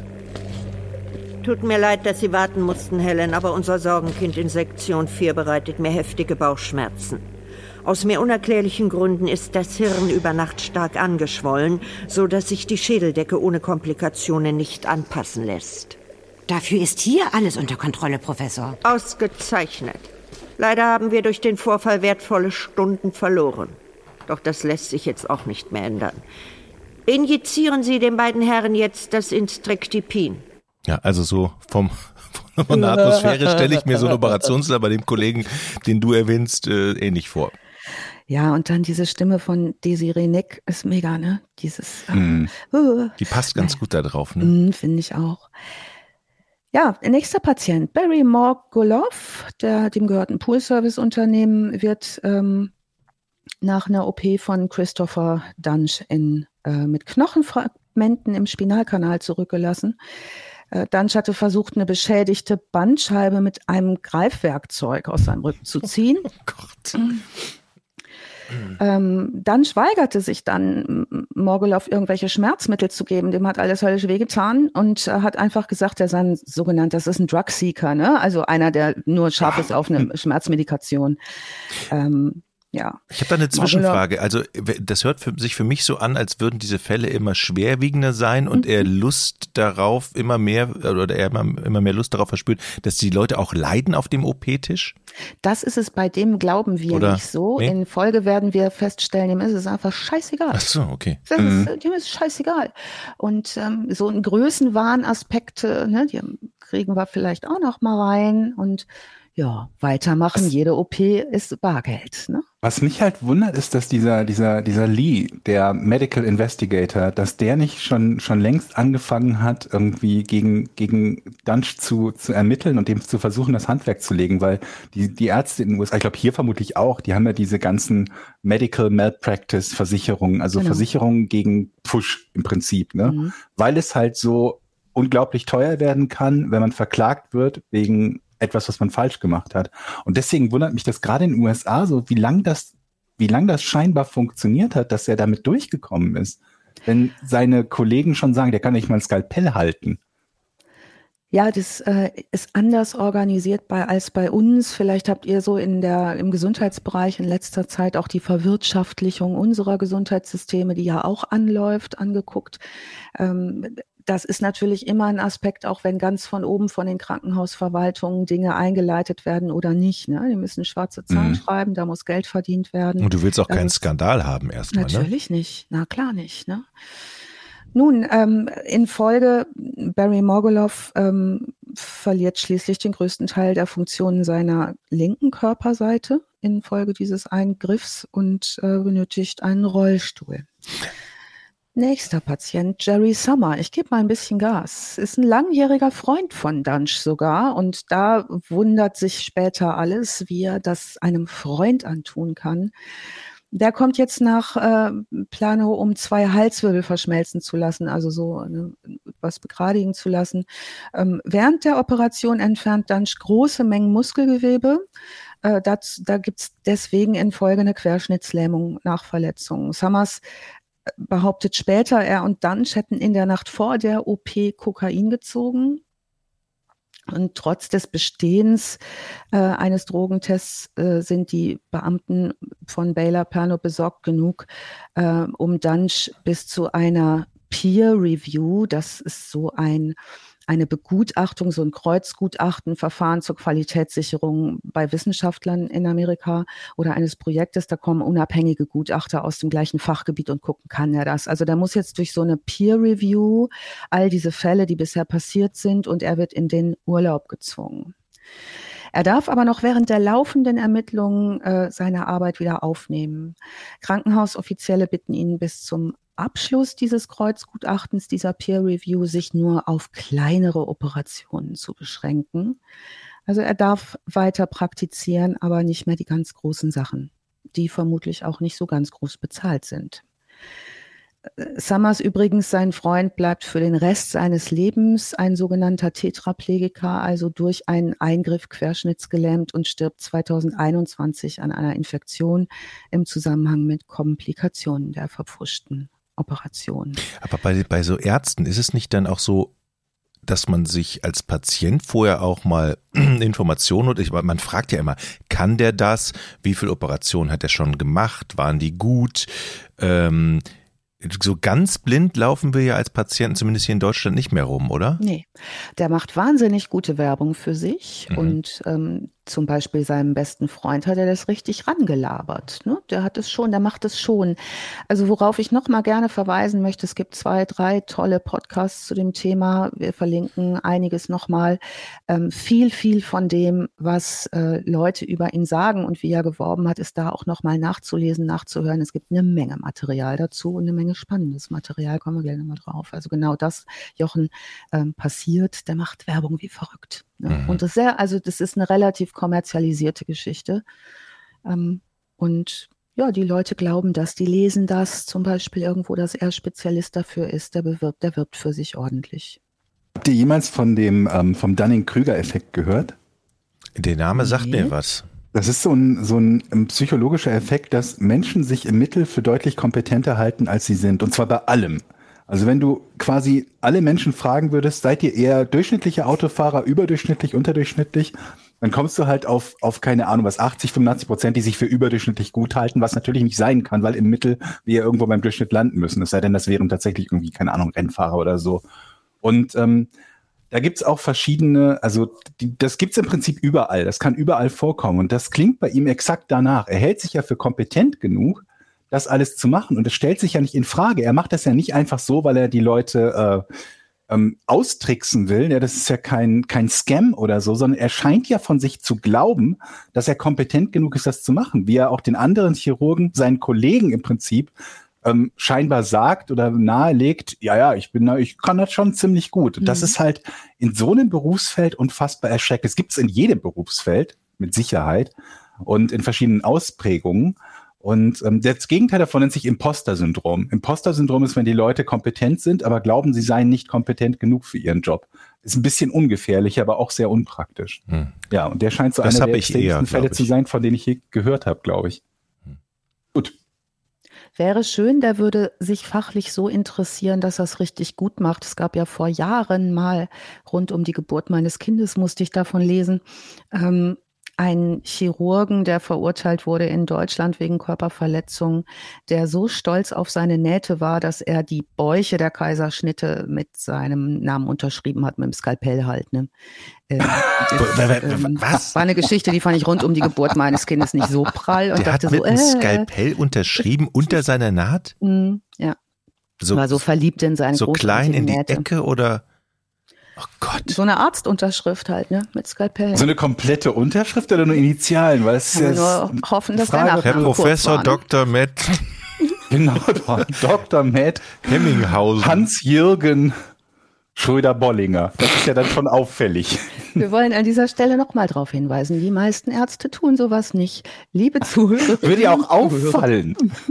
Tut mir leid, dass Sie warten mussten, Helen, aber unser Sorgenkind in Sektion vier bereitet mir heftige Bauchschmerzen. Aus mir unerklärlichen Gründen ist das Hirn über Nacht stark angeschwollen, so dass sich die Schädeldecke ohne Komplikationen nicht anpassen lässt. Dafür ist hier alles unter Kontrolle, Professor. Ausgezeichnet. Leider haben wir durch den Vorfall wertvolle Stunden verloren. Doch das lässt sich jetzt auch nicht mehr ändern. Injizieren Sie den beiden Herren jetzt das Instructipin. Ja, also so vom, von der Atmosphäre stelle ich mir so einen Operationssaal bei dem Kollegen, den du erwähnst, äh, ähnlich vor. Ja, und dann diese Stimme von Desiree Nick ist mega, ne? Dieses, äh, Mm. uh, Die passt ganz naja. gut da drauf, ne? Mm, finde ich auch. Ja, nächster Patient, Barry Morgulov, der dem gehört ein Pool-Service-Unternehmen, wird ähm, nach einer O P von Christopher Dunge in, äh, mit Knochenfragmenten im Spinalkanal zurückgelassen. Äh, Dunge hatte versucht, eine beschädigte Bandscheibe mit einem Greifwerkzeug aus seinem Rücken zu ziehen. Oh Gott. Ähm, Dunge weigerte sich dann, Morgulov irgendwelche Schmerzmittel zu geben. Dem hat alles höllisch wehgetan und äh, hat einfach gesagt, er sei ein sogenannter, das ist ein Drug-Seeker, ne? Also einer, der nur scharf ist auf eine Schmerzmedikation. Ähm, ja. Ich habe da eine Zwischenfrage. Also das hört für, sich für mich so an, als würden diese Fälle immer schwerwiegender sein und mhm. er Lust darauf immer mehr oder er immer, immer mehr Lust darauf verspürt, dass die Leute auch leiden auf dem O P-Tisch? Das ist es, bei dem glauben wir oder? nicht so. Nee? In Folge werden wir feststellen, ihm ist es einfach scheißegal. Ach so, okay. Das mhm. ist, dem ist scheißegal. Und ähm, so ein Größenwahnaspekte, ne, die kriegen wir vielleicht auch noch mal rein und ja, weitermachen, was, jede O P ist Bargeld. Ne? Was mich halt wundert, ist, dass dieser, dieser, dieser Lee, der Medical Investigator, dass der nicht schon, schon längst angefangen hat, irgendwie gegen, gegen Dunch zu, zu ermitteln und dem zu versuchen, das Handwerk zu legen, weil die, die Ärzte in den U S A, ich glaube hier vermutlich auch, die haben ja diese ganzen Medical Malpractice Versicherungen, also genau. Versicherungen gegen Pfusch im Prinzip, ne? Mhm. Weil es halt so unglaublich teuer werden kann, wenn man verklagt wird wegen etwas, was man falsch gemacht hat. Und deswegen wundert mich das gerade in den U S A so, wie lang das, wie lang das scheinbar funktioniert hat, dass er damit durchgekommen ist. Wenn seine Kollegen schon sagen, der kann nicht mal ein Skalpell halten. Ja, das äh, ist anders organisiert bei, als bei uns. Vielleicht habt ihr so in der, im Gesundheitsbereich in letzter Zeit auch die Verwirtschaftlichung unserer Gesundheitssysteme, die ja auch anläuft, angeguckt. Ähm, Das ist natürlich immer ein Aspekt, auch wenn ganz von oben von den Krankenhausverwaltungen Dinge eingeleitet werden oder nicht. Ne? Die müssen schwarze Zahlen mhm. schreiben, da muss Geld verdient werden. Und du willst auch da keinen Skandal haben erstmal, ne? Natürlich nicht, na klar nicht. Ne? Nun, ähm, in Folge, Barry Morgulov ähm, verliert schließlich den größten Teil der Funktionen seiner linken Körperseite infolge dieses Eingriffs und äh, benötigt einen Rollstuhl. Nächster Patient, Jerry Summer. Ich gebe mal ein bisschen Gas. Ist ein langjähriger Freund von Dunch sogar. Und da wundert sich später alles, wie er das einem Freund antun kann. Der kommt jetzt nach äh, Plano, um zwei Halswirbel verschmelzen zu lassen, also so ne, was begradigen zu lassen. Ähm, während der Operation entfernt Dunch große Mengen Muskelgewebe. Äh, das, da gibt es deswegen in Folge eine Querschnittslähmung nach Verletzungen. Summers behauptet später, er und Dunch hätten in der Nacht vor der O P Kokain gezogen. Und trotz des Bestehens äh, eines Drogentests äh, sind die Beamten von Baylor Perno besorgt genug, äh, um Dunch bis zu einer Peer Review, das ist so ein eine Begutachtung, so ein Kreuzgutachten, Verfahren zur Qualitätssicherung bei Wissenschaftlern in Amerika oder eines Projektes, da kommen unabhängige Gutachter aus dem gleichen Fachgebiet und gucken, kann er das? Also der muss jetzt durch so eine Peer Review all diese Fälle, die bisher passiert sind, und er wird in den Urlaub gezwungen. Er darf aber noch während der laufenden Ermittlungen äh, seine Arbeit wieder aufnehmen. Krankenhausoffizielle bitten ihn bis zum Abschluss dieses Kreuzgutachtens, dieser Peer Review, sich nur auf kleinere Operationen zu beschränken. Also er darf weiter praktizieren, aber nicht mehr die ganz großen Sachen, die vermutlich auch nicht so ganz groß bezahlt sind. Summers übrigens, sein Freund, bleibt für den Rest seines Lebens ein sogenannter Tetraplegiker, also durch einen Eingriff querschnittsgelähmt, und stirbt zweitausendeinundzwanzig an einer Infektion im Zusammenhang mit Komplikationen der verpfuschten Operation. Aber bei, bei so Ärzten ist es nicht dann auch so, dass man sich als Patient vorher auch mal Informationen, und ich, man fragt ja immer, kann der das? Wie viele Operationen hat er schon gemacht? Waren die gut? Ähm, so ganz blind laufen wir ja als Patienten, zumindest hier in Deutschland, nicht mehr rum, oder? Nee, der macht wahnsinnig gute Werbung für sich, mhm. und ähm, zum Beispiel seinem besten Freund hat er das richtig rangelabert. Ne? Der hat es schon, der macht es schon. Also worauf ich noch mal gerne verweisen möchte, es gibt zwei, drei tolle Podcasts zu dem Thema. Wir verlinken einiges noch mal. Ähm, viel, viel von dem, was äh, Leute über ihn sagen und wie er geworben hat, ist da auch noch mal nachzulesen, nachzuhören. Es gibt eine Menge Material dazu und eine Menge spannendes Material, kommen wir gleich noch mal drauf. Also genau das, Jochen, ähm, passiert. Der macht Werbung wie verrückt. Ne? Mhm. Und das ist sehr, also das ist eine relativ kommerzialisierte Geschichte. Ähm, und ja, die Leute glauben das, die lesen das zum Beispiel irgendwo, dass er Spezialist dafür ist, der bewirbt, der wirbt für sich ordentlich. Habt ihr jemals von dem ähm, vom Dunning-Kruger-Effekt gehört? Der Name sagt nee. mir was. Das ist so ein, so ein psychologischer Effekt, dass Menschen sich im Mittel für deutlich kompetenter halten, als sie sind. Und zwar bei allem. Also wenn du quasi alle Menschen fragen würdest, seid ihr eher durchschnittliche Autofahrer, überdurchschnittlich, unterdurchschnittlich, dann kommst du halt auf, auf keine Ahnung was, achtzig, fünfundachtzig Prozent, die sich für überdurchschnittlich gut halten, was natürlich nicht sein kann, weil im Mittel wir irgendwo beim Durchschnitt landen müssen. Es sei denn, das wären tatsächlich irgendwie, keine Ahnung, Rennfahrer oder so. Und ähm, da gibt's auch verschiedene, also die, das gibt's im Prinzip überall, das kann überall vorkommen. Und das klingt bei ihm exakt danach. Er hält sich ja für kompetent genug, das alles zu machen. Und es stellt sich ja nicht in Frage. Er macht das ja nicht einfach so, weil er die Leute äh, ähm, austricksen will. Ja, das ist ja kein, kein Scam oder so, sondern er scheint ja von sich zu glauben, dass er kompetent genug ist, das zu machen. Wie er auch den anderen Chirurgen, seinen Kollegen im Prinzip, ähm, scheinbar sagt oder nahelegt, ja, ja, ich bin da, ich kann das schon ziemlich gut. Und mhm. das ist halt in so einem Berufsfeld unfassbar erschreckend. Es gibt es in jedem Berufsfeld, mit Sicherheit, und in verschiedenen Ausprägungen. Und ähm, das Gegenteil davon nennt sich Imposter-Syndrom. Imposter-Syndrom ist, wenn die Leute kompetent sind, aber glauben, sie seien nicht kompetent genug für ihren Job. Ist ein bisschen ungefährlich, aber auch sehr unpraktisch. Hm. Ja, und der scheint so das einer der extremsten Fälle zu sein, von denen ich je gehört habe, glaube ich. Hm. Gut. Wäre schön, der würde sich fachlich so interessieren, dass er es richtig gut macht. Es gab ja vor Jahren mal, rund um die Geburt meines Kindes musste ich davon lesen, ähm, einen Chirurgen, der verurteilt wurde in Deutschland wegen Körperverletzung, der so stolz auf seine Nähte war, dass er die Bäuche der Kaiserschnitte mit seinem Namen unterschrieben hat, mit dem Skalpell halt. Ne? Ähm, das, ähm, Was? War eine Geschichte, die fand ich rund um die Geburt meines Kindes nicht so prall. Und der dachte hat mit so, einem äh, Skalpell unterschrieben unter seiner Naht? Ja. So, war so verliebt in seine so klein in die Nähte. Ecke oder? Oh Gott. So eine Arztunterschrift halt, ne, mit Skalpell. So eine komplette Unterschrift oder nur Initialen? Weil es ja nur hoffen, dass Frage, der Nachname Herr Professor war, ne? Doktor Matt. Genau, Doktor Matt Hemminghausen. Hans-Jürgen Schröder-Bollinger. Das ist ja dann schon auffällig. Wir wollen an dieser Stelle nochmal drauf hinweisen, die meisten Ärzte tun sowas nicht. Liebe Zuhörer. Würde ja auch auffallen.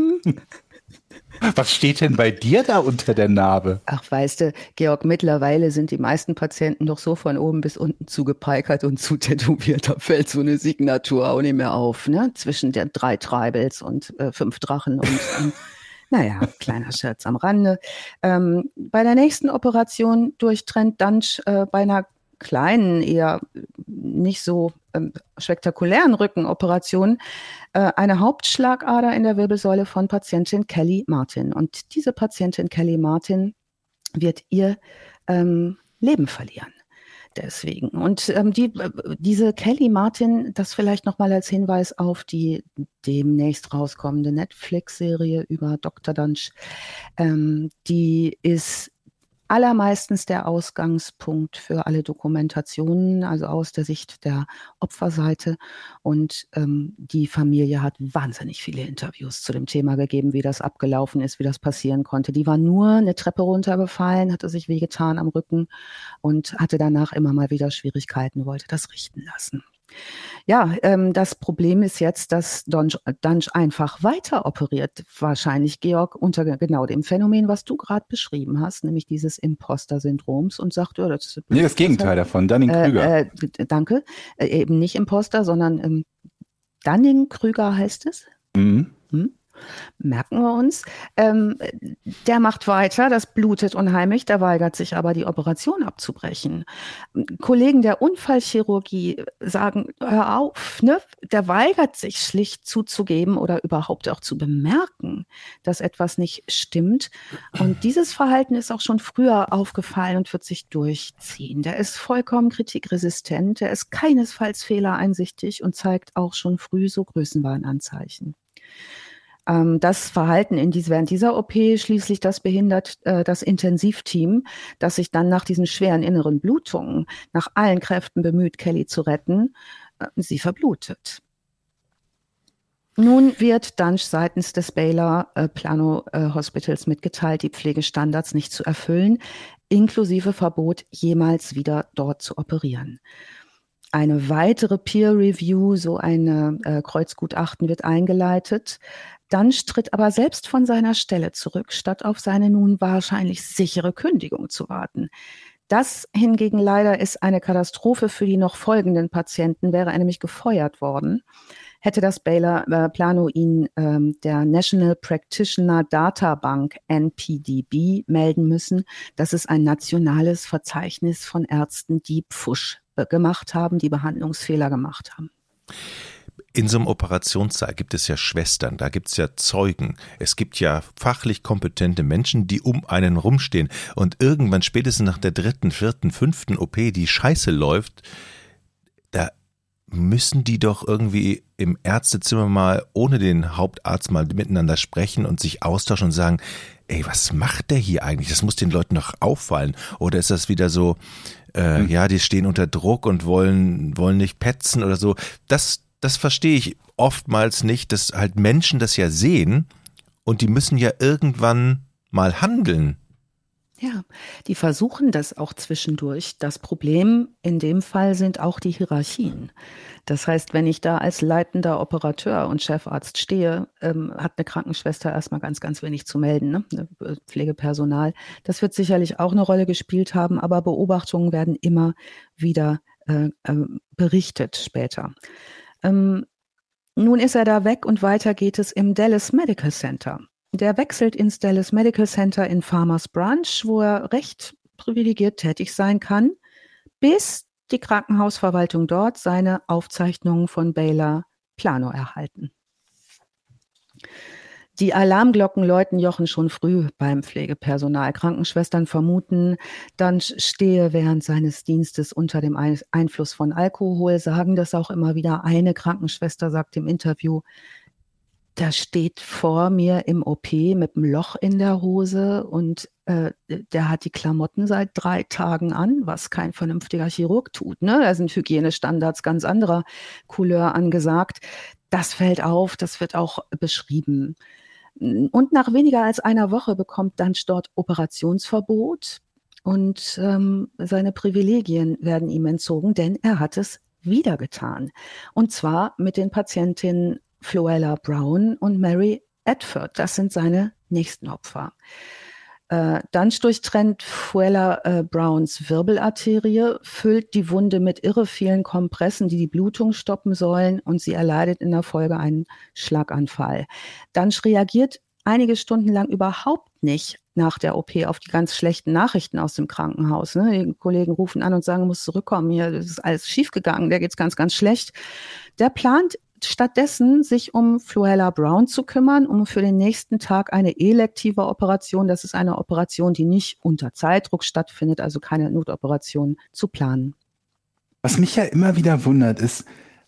Was steht denn bei dir da unter der Narbe? Ach, weißt du, Georg, mittlerweile sind die meisten Patienten doch so von oben bis unten zugepeikert und zutätowiert. Da fällt so eine Signatur auch nicht mehr auf, ne? Zwischen der drei Treibels und äh, fünf Drachen und, und naja, kleiner Scherz am Rande. Ähm, bei der nächsten Operation durchtrennt Dansch äh, bei einer kleinen, eher nicht so ähm, spektakulären Rückenoperation äh, eine Hauptschlagader in der Wirbelsäule von Patientin Kelly Martin. Und diese Patientin Kelly Martin wird ihr ähm, Leben verlieren. Deswegen. Und ähm, die, diese Kelly Martin, das vielleicht nochmal als Hinweis auf die demnächst rauskommende Netflix-Serie über Doktor Dansch, ähm, die ist allermeistens der Ausgangspunkt für alle Dokumentationen, also aus der Sicht der Opferseite. Und ähm, die Familie hat wahnsinnig viele Interviews zu dem Thema gegeben, wie das abgelaufen ist, wie das passieren konnte. Die war nur eine Treppe runtergefallen, hatte sich wehgetan am Rücken und hatte danach immer mal wieder Schwierigkeiten, wollte das richten lassen. Ja, ähm, das Problem ist jetzt, dass Dansch, Dansch einfach weiter operiert, wahrscheinlich, Georg, unter genau dem Phänomen, was du gerade beschrieben hast, nämlich dieses Imposter-Syndroms und sagt, ja, das ist... Nee, das Gegenteil das davon, Dunning-Kruger. Äh, äh, danke, äh, eben nicht Imposter, sondern ähm, Dunning-Kruger heißt es. Mhm. Hm? Merken wir uns. Ähm, der macht weiter, das blutet unheimlich, der weigert sich aber, die Operation abzubrechen. Kollegen der Unfallchirurgie sagen, hör auf, ne? Der weigert sich schlicht zuzugeben oder überhaupt auch zu bemerken, dass etwas nicht stimmt. Und dieses Verhalten ist auch schon früher aufgefallen und wird sich durchziehen. Der ist vollkommen kritikresistent, der ist keinesfalls fehlereinsichtig und zeigt auch schon früh so Größenwahnanzeichen. Das Verhalten in dies, während dieser O P schließlich, das behindert äh, das Intensivteam, das sich dann nach diesen schweren inneren Blutungen nach allen Kräften bemüht, Kelly zu retten. Äh, sie verblutet. Nun wird Dansch seitens des Baylor äh, Plano äh, Hospitals mitgeteilt, die Pflegestandards nicht zu erfüllen, inklusive Verbot, jemals wieder dort zu operieren. Eine weitere Peer-Review, so ein äh, Kreuzgutachten wird eingeleitet. Dansch tritt aber selbst von seiner Stelle zurück, statt auf seine nun wahrscheinlich sichere Kündigung zu warten. Das hingegen leider ist eine Katastrophe für die noch folgenden Patienten, wäre er nämlich gefeuert worden, hätte das Baylor äh, Plano ihn ähm, der National Practitioner Data Bank N P D B melden müssen. Das ist ein nationales Verzeichnis von Ärzten, die Pfusch äh, gemacht haben, die Behandlungsfehler gemacht haben. In so einem Operationssaal gibt es ja Schwestern, da gibt es ja Zeugen, es gibt ja fachlich kompetente Menschen, die um einen rumstehen und irgendwann spätestens nach der dritten, vierten, fünften O P die Scheiße läuft, da müssen die doch irgendwie im Ärztezimmer mal ohne den Hauptarzt mal miteinander sprechen und sich austauschen und sagen, ey, was macht der hier eigentlich? Das muss den Leuten doch auffallen. Oder ist das wieder so, äh, mhm. ja, die stehen unter Druck und wollen, wollen nicht petzen oder so. Das, das verstehe ich oftmals nicht, dass halt Menschen das ja sehen und die müssen ja irgendwann mal handeln. Ja, die versuchen das auch zwischendurch. Das Problem in dem Fall sind auch die Hierarchien. Das heißt, wenn ich da als leitender Operateur und Chefarzt stehe, ähm, hat eine Krankenschwester erstmal ganz, ganz wenig zu melden, ne? Pflegepersonal. Das wird sicherlich auch eine Rolle gespielt haben, aber Beobachtungen werden immer wieder äh, äh, berichtet später. Ähm, nun ist er da weg und weiter geht es im Dallas Medical Center. Der wechselt ins Dallas Medical Center in Farmers Branch, wo er recht privilegiert tätig sein kann, bis die Krankenhausverwaltung dort seine Aufzeichnungen von Baylor Plano erhalten. Die Alarmglocken läuten Jochen schon früh beim Pflegepersonal. Krankenschwestern vermuten, dann stehe während seines Dienstes unter dem Einfluss von Alkohol, sagen das auch immer wieder. Eine Krankenschwester sagt im Interview, da steht vor mir im O P mit einem Loch in der Hose und äh, der hat die Klamotten seit drei Tagen an, was kein vernünftiger Chirurg tut. Ne? Da sind Hygienestandards ganz anderer Couleur angesagt. Das fällt auf, das wird auch beschrieben. Und nach weniger als einer Woche bekommt Dunch dort Operationsverbot und ähm, seine Privilegien werden ihm entzogen, denn er hat es wieder getan. Und zwar mit den Patientinnen Floella Brown und Mary Edford. Das sind seine nächsten Opfer. Äh, Dunch durchtrennt Floella äh, Browns Wirbelarterie, füllt die Wunde mit irre vielen Kompressen, die die Blutung stoppen sollen, und sie erleidet in der Folge einen Schlaganfall. Dunch reagiert einige Stunden lang überhaupt nicht nach der O P auf die ganz schlechten Nachrichten aus dem Krankenhaus. Ne? Die Kollegen rufen an und sagen, du musst zurückkommen, hier das ist alles schiefgegangen, der geht's ganz, ganz schlecht. Der plant stattdessen, sich um Floella Brown zu kümmern, um für den nächsten Tag eine elektive Operation, das ist eine Operation, die nicht unter Zeitdruck stattfindet, also keine Notoperation, zu planen. Was mich ja immer wieder wundert ist,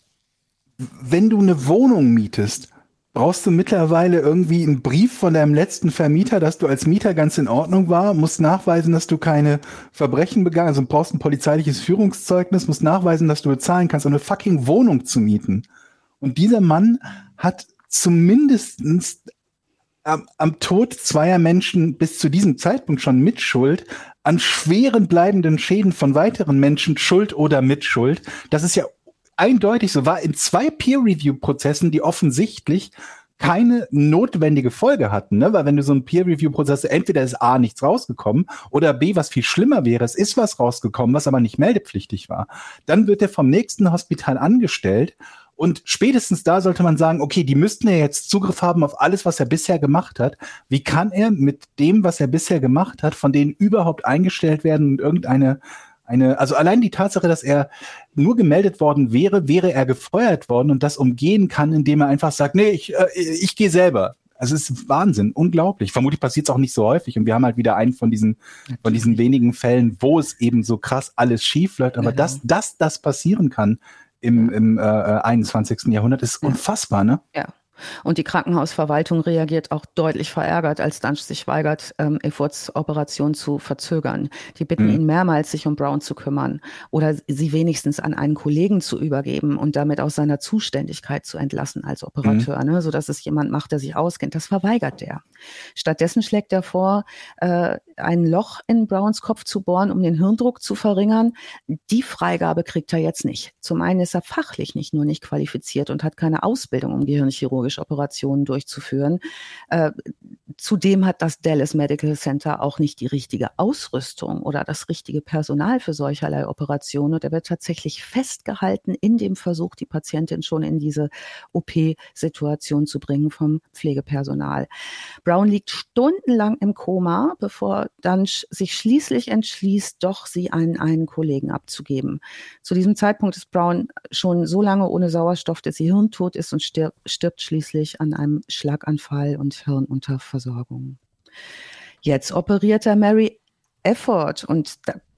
wenn du eine Wohnung mietest, brauchst du mittlerweile irgendwie einen Brief von deinem letzten Vermieter, dass du als Mieter ganz in Ordnung war, musst nachweisen, dass du keine Verbrechen begangen hast, also brauchst ein polizeiliches Führungszeugnis, musst nachweisen, dass du bezahlen kannst, um eine fucking Wohnung zu mieten. Und dieser Mann hat zumindestens am, am Tod zweier Menschen bis zu diesem Zeitpunkt schon Mitschuld, an schweren bleibenden Schäden von weiteren Menschen Schuld oder Mitschuld. Das ist ja eindeutig so, war in zwei Peer-Review-Prozessen, die offensichtlich keine notwendige Folge hatten, ne? Weil wenn du so einen Peer-Review-Prozess, entweder ist A, nichts rausgekommen, oder B, was viel schlimmer wäre, es ist was rausgekommen, was aber nicht meldepflichtig war. Dann wird er vom nächsten Hospital angestellt. Und spätestens da sollte man sagen, okay, die müssten ja jetzt Zugriff haben auf alles, was er bisher gemacht hat. Wie kann er mit dem, was er bisher gemacht hat, von denen überhaupt eingestellt werden und irgendeine, eine, also allein die Tatsache, dass er nur gemeldet worden wäre, wäre er gefeuert worden und das umgehen kann, indem er einfach sagt, nee, ich, äh, ich gehe selber. Also es ist Wahnsinn, unglaublich. Vermutlich passiert es auch nicht so häufig und wir haben halt wieder einen von diesen, von diesen wenigen Fällen, wo es eben so krass alles schief läuft. Aber genau. dass, dass das passieren kann, im, im äh, einundzwanzigsten Jahrhundert ist unfassbar, ne? Ja. Und die Krankenhausverwaltung reagiert auch deutlich verärgert, als Dunch sich weigert, ähm, Efforts Operation zu verzögern. Die bitten mhm. ihn mehrmals, sich um Brown zu kümmern oder sie wenigstens an einen Kollegen zu übergeben und damit aus seiner Zuständigkeit zu entlassen als Operateur, mhm. ne, sodass es jemand macht, der sich auskennt. Das verweigert der. Stattdessen schlägt er vor, äh, ein Loch in Browns Kopf zu bohren, um den Hirndruck zu verringern. Die Freigabe kriegt er jetzt nicht. Zum einen ist er fachlich nicht nur nicht qualifiziert und hat keine Ausbildung, um gehirnchirurgische Operationen durchzuführen. Äh, zudem hat das Dallas Medical Center auch nicht die richtige Ausrüstung oder das richtige Personal für solcherlei Operationen. Und er wird tatsächlich festgehalten in dem Versuch, die Patientin schon in diese O P-Situation zu bringen vom Pflegepersonal. Brown liegt stundenlang im Koma, bevor Dunch sich schließlich entschließt, doch sie an einen Kollegen abzugeben. Zu diesem Zeitpunkt ist Brown schon so lange ohne Sauerstoff, dass sie hirntot ist und stirbt, stirbt schließlich an einem Schlaganfall und Hirnunterversorgung. Jetzt operiert er Mary Edford und da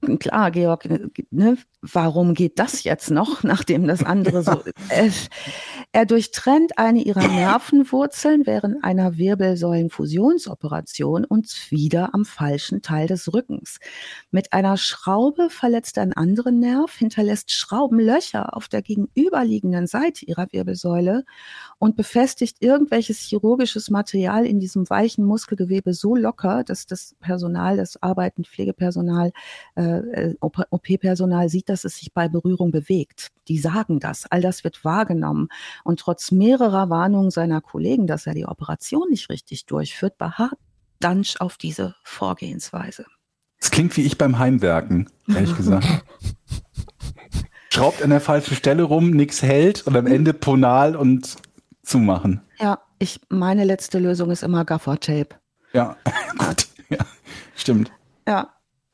klar, Georg, ne, warum geht das jetzt noch, nachdem das andere so ist? Er durchtrennt eine ihrer Nervenwurzeln während einer Wirbelsäulenfusionsoperation und wieder am falschen Teil des Rückens. Mit einer Schraube verletzt er einen anderen Nerv, hinterlässt Schraubenlöcher auf der gegenüberliegenden Seite ihrer Wirbelsäule und befestigt irgendwelches chirurgisches Material in diesem weichen Muskelgewebe so locker, dass das Personal, das arbeitende Pflegepersonal, äh, O P-Personal sieht, dass es sich bei Berührung bewegt. Die sagen das. All das wird wahrgenommen. Und trotz mehrerer Warnungen seiner Kollegen, dass er die Operation nicht richtig durchführt, beharrt Dunge auf diese Vorgehensweise. Das klingt wie ich beim Heimwerken, ehrlich gesagt. Schraubt an der falschen Stelle rum, nix hält und am Ende Ponal und zumachen. Ja, ich, meine letzte Lösung ist immer Gaffertape. Ja, gut. Ja, stimmt. Ja.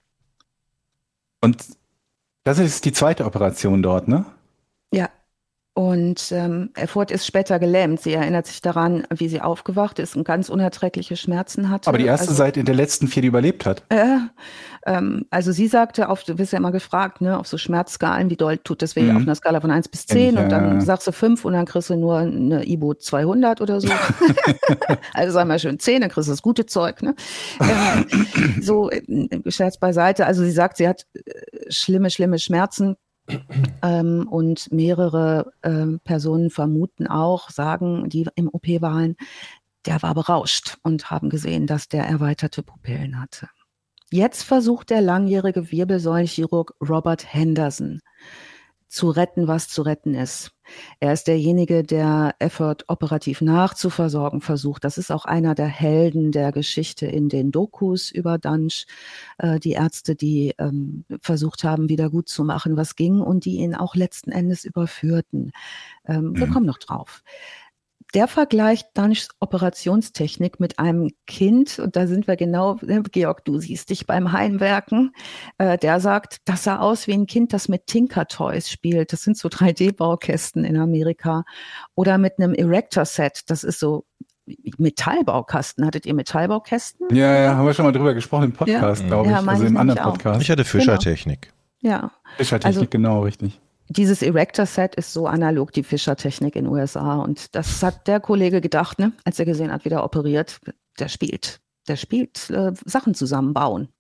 Und das ist die zweite Operation dort, ne? Ja. Und ähm, Erfurt ist später gelähmt. Sie erinnert sich daran, wie sie aufgewacht ist und ganz unerträgliche Schmerzen hatte. Aber die erste also, Seite in der letzten vier, die überlebt hat. Äh, ähm, also sie sagte, auf, du wirst ja immer gefragt, ne, auf so Schmerzskalen, wie doll tut das weh, mhm. auf einer Skala von eins bis zehn ich, und dann ja. sagst du fünf und dann kriegst du nur eine Ibo zweihundert oder so. Also sag mal schön zehn, dann kriegst du das gute Zeug. Ne? Ähm, so, Scherz beiseite. Also sie sagt, sie hat äh, schlimme, schlimme Schmerzen. Ähm, und mehrere ähm, Personen vermuten auch, sagen, die im O P waren, der war berauscht und haben gesehen, dass der erweiterte Pupillen hatte. Jetzt versucht der langjährige Wirbelsäulenchirurg Robert Henderson zu retten, was zu retten ist. Er ist derjenige, der Effort operativ nachzuversorgen versucht. Das ist auch einer der Helden der Geschichte in den Dokus über Dunge. Äh, die Ärzte, die ähm, versucht haben, wieder gut zu machen, was ging und die ihn auch letzten Endes überführten. Ähm, mhm. Wir kommen noch drauf. Der vergleicht Dunges Operationstechnik mit einem Kind, und da sind wir genau, Georg, du siehst dich beim Heimwerken, äh, der sagt, das sah aus wie ein Kind, das mit Tinker Toys spielt. Das sind so drei D Baukästen in Amerika. Oder mit einem Erector-Set, das ist so Metallbaukasten. Hattet ihr Metallbaukästen? Ja, ja, haben wir schon mal drüber gesprochen im Podcast, ja. glaube ich, ja, also im anderen Podcast. Ich hatte Fischertechnik. Genau. Ja. Fischertechnik, also, genau, richtig. Dieses Erector-Set ist so analog die Fischertechnik in den U S A. Und das hat der Kollege gedacht, ne, als er gesehen hat, wie der operiert. Der spielt. Der spielt äh, Sachen zusammenbauen.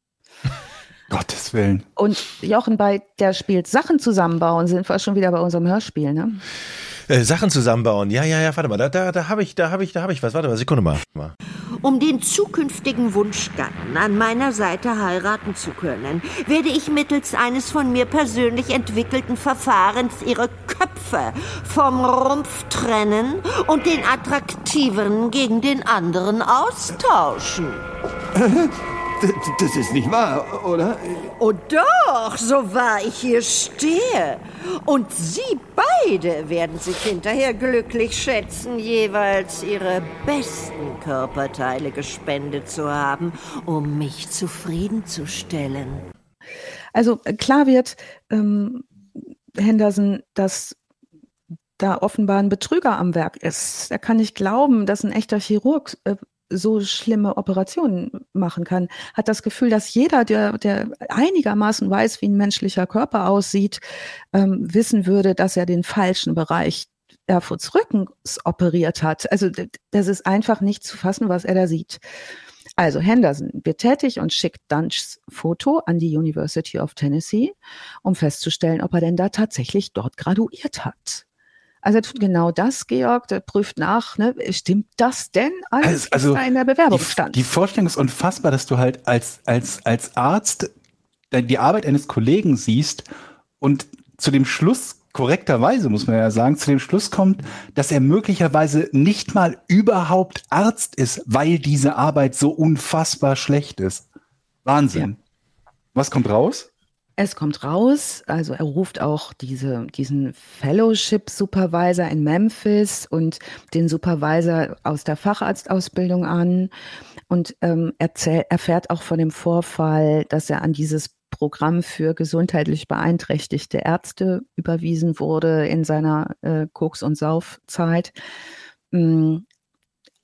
Gottes Willen. Und Jochen, bei der spielt Sachen zusammenbauen, sind wir schon wieder bei unserem Hörspiel, ne? Äh, Sachen zusammenbauen. Ja, ja, ja, warte mal. Da, da, da habe ich, da habe ich, da habe ich was. Warte mal, Sekunde mal. Um den zukünftigen Wunschgatten an meiner Seite heiraten zu können, werde ich mittels eines von mir persönlich entwickelten Verfahrens ihre Köpfe vom Rumpf trennen und den attraktiveren gegen den anderen austauschen. Das ist nicht wahr, oder? Oh doch, so wahr ich hier stehe. Und Sie beide werden sich hinterher glücklich schätzen, jeweils Ihre besten Körperteile gespendet zu haben, um mich zufriedenzustellen. Also klar wird, ähm, Henderson, dass da offenbar ein Betrüger am Werk ist. Er kann nicht glauben, dass ein echter Chirurg äh, so schlimme Operationen machen kann, hat das Gefühl, dass jeder, der, der einigermaßen weiß, wie ein menschlicher Körper aussieht, ähm, wissen würde, dass er den falschen Bereich Erfurts Rückens operiert hat. Also das ist einfach nicht zu fassen, was er da sieht. Also Henderson wird tätig und schickt Dunges Foto an die University of Tennessee, um festzustellen, ob er denn da tatsächlich dort graduiert hat. Also er tut genau das, Georg, der prüft nach, ne? Stimmt das denn alles, also, was da in der Bewerbung die, stand? Die Vorstellung ist unfassbar, dass du halt als, als, als Arzt die Arbeit eines Kollegen siehst und zu dem Schluss, korrekterweise muss man ja sagen, zu dem Schluss kommt, dass er möglicherweise nicht mal überhaupt Arzt ist, weil diese Arbeit so unfassbar schlecht ist. Wahnsinn. Ja. Was kommt raus? Es kommt raus, also er ruft auch diese, diesen Fellowship-Supervisor in Memphis und den Supervisor aus der Facharztausbildung an und ähm, erzähl, erfährt auch von dem Vorfall, dass er an dieses Programm für gesundheitlich beeinträchtigte Ärzte überwiesen wurde in seiner äh, Koks- und Saufzeit. Ähm,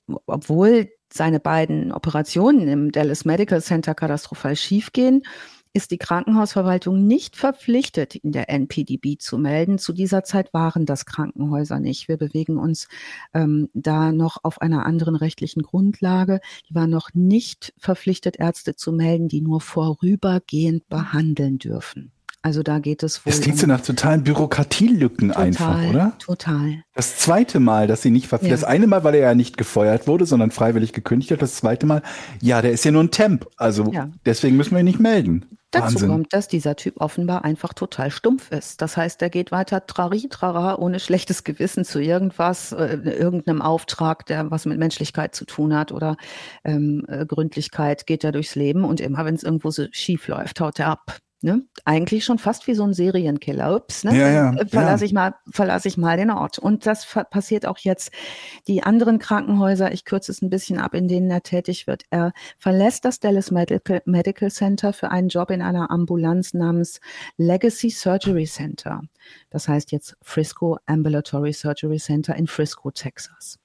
obwohl seine beiden Operationen im Dallas Medical Center katastrophal schiefgehen, ist die Krankenhausverwaltung nicht verpflichtet, in der N P D B zu melden. Zu dieser Zeit waren das Krankenhäuser nicht. Wir bewegen uns ähm, da noch auf einer anderen rechtlichen Grundlage. Die waren noch nicht verpflichtet, Ärzte zu melden, die nur vorübergehend behandeln dürfen. Also da geht es wohl. Das klingt so nach totalen Bürokratielücken total, einfach, oder? Total. Das zweite Mal, dass sie nicht verpflichtet. Ja. Das eine Mal, weil er ja nicht gefeuert wurde, sondern freiwillig gekündigt hat. Das zweite Mal, ja, der ist ja nur ein Temp. Also ja. deswegen müssen wir ihn nicht melden. Dazu Wahnsinn. Kommt, dass dieser Typ offenbar einfach total stumpf ist. Das heißt, er geht weiter trari, trara, ohne schlechtes Gewissen zu irgendwas, äh, irgendeinem Auftrag, der was mit Menschlichkeit zu tun hat oder ähm, äh, Gründlichkeit, geht er durchs Leben und immer, wenn es irgendwo so schief läuft, haut er ab. Ne? Eigentlich schon fast wie so ein Serienkiller. Ups, ne? Ja, ja, verlasse ja. ich mal, verlasse ich mal den Ort. Und das passiert auch jetzt. Die anderen Krankenhäuser, ich kürze es ein bisschen ab, in denen er tätig wird. Er verlässt das Dallas Medical, Medical Center für einen Job in einer Ambulanz namens Legacy Surgery Center. Das heißt jetzt Frisco Ambulatory Surgery Center in Frisco, Texas.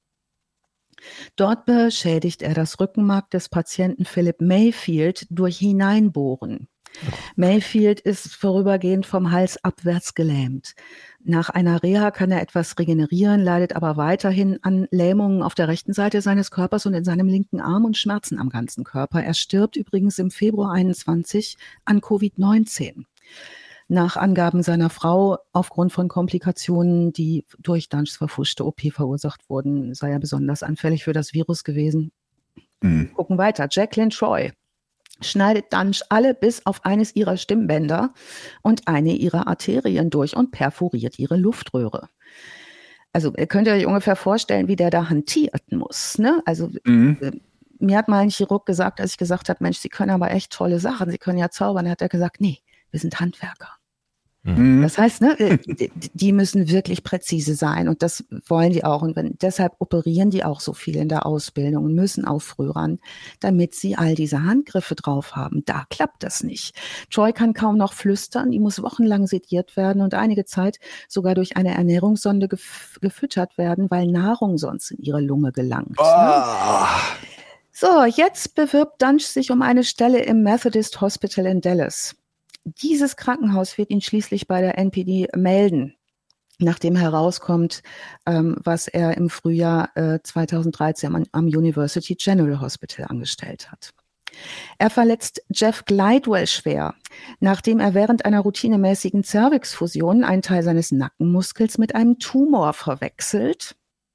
Dort beschädigt er das Rückenmark des Patienten Philip Mayfield durch Hineinbohren. Mayfield ist vorübergehend vom Hals abwärts gelähmt. Nach einer Reha kann er etwas regenerieren, leidet aber weiterhin an Lähmungen auf der rechten Seite seines Körpers und in seinem linken Arm und Schmerzen am ganzen Körper. Er stirbt übrigens im Februar einundzwanzig an Covid neunzehn. Nach Angaben seiner Frau aufgrund von Komplikationen, die durch Dunges verfuschte O P verursacht wurden, sei er besonders anfällig für das Virus gewesen. Mhm. Gucken weiter. Jacqueline Troy schneidet Dunge alle bis auf eines ihrer Stimmbänder und eine ihrer Arterien durch und perforiert ihre Luftröhre. Also ihr könnt euch ungefähr vorstellen, wie der da hantieren muss. Ne? Also mhm. äh, mir hat mal ein Chirurg gesagt, als ich gesagt habe, Mensch, Sie können aber echt tolle Sachen, Sie können ja zaubern. Da hat er gesagt, nee, wir sind Handwerker. Mhm. Das heißt, ne, die müssen wirklich präzise sein und das wollen die auch. Und wenn, deshalb operieren die auch so viel in der Ausbildung und müssen auch früh ran, damit sie all diese Handgriffe drauf haben. Da klappt das nicht. Troy kann kaum noch flüstern, die muss wochenlang sediert werden und einige Zeit sogar durch eine Ernährungssonde gef- gefüttert werden, weil Nahrung sonst in ihre Lunge gelangt. Oh. Ne? So, jetzt bewirbt Dunge sich um eine Stelle im Methodist Hospital in Dallas. Dieses Krankenhaus wird ihn schließlich bei der N P D melden, nachdem herauskommt, ähm, was er im Frühjahr äh, zweitausenddreizehn am, am University General Hospital angestellt hat. Er verletzt Jeff Glidewell schwer, nachdem er während einer routinemäßigen Cervixfusion einen Teil seines Nackenmuskels mit einem Tumor verwechselt,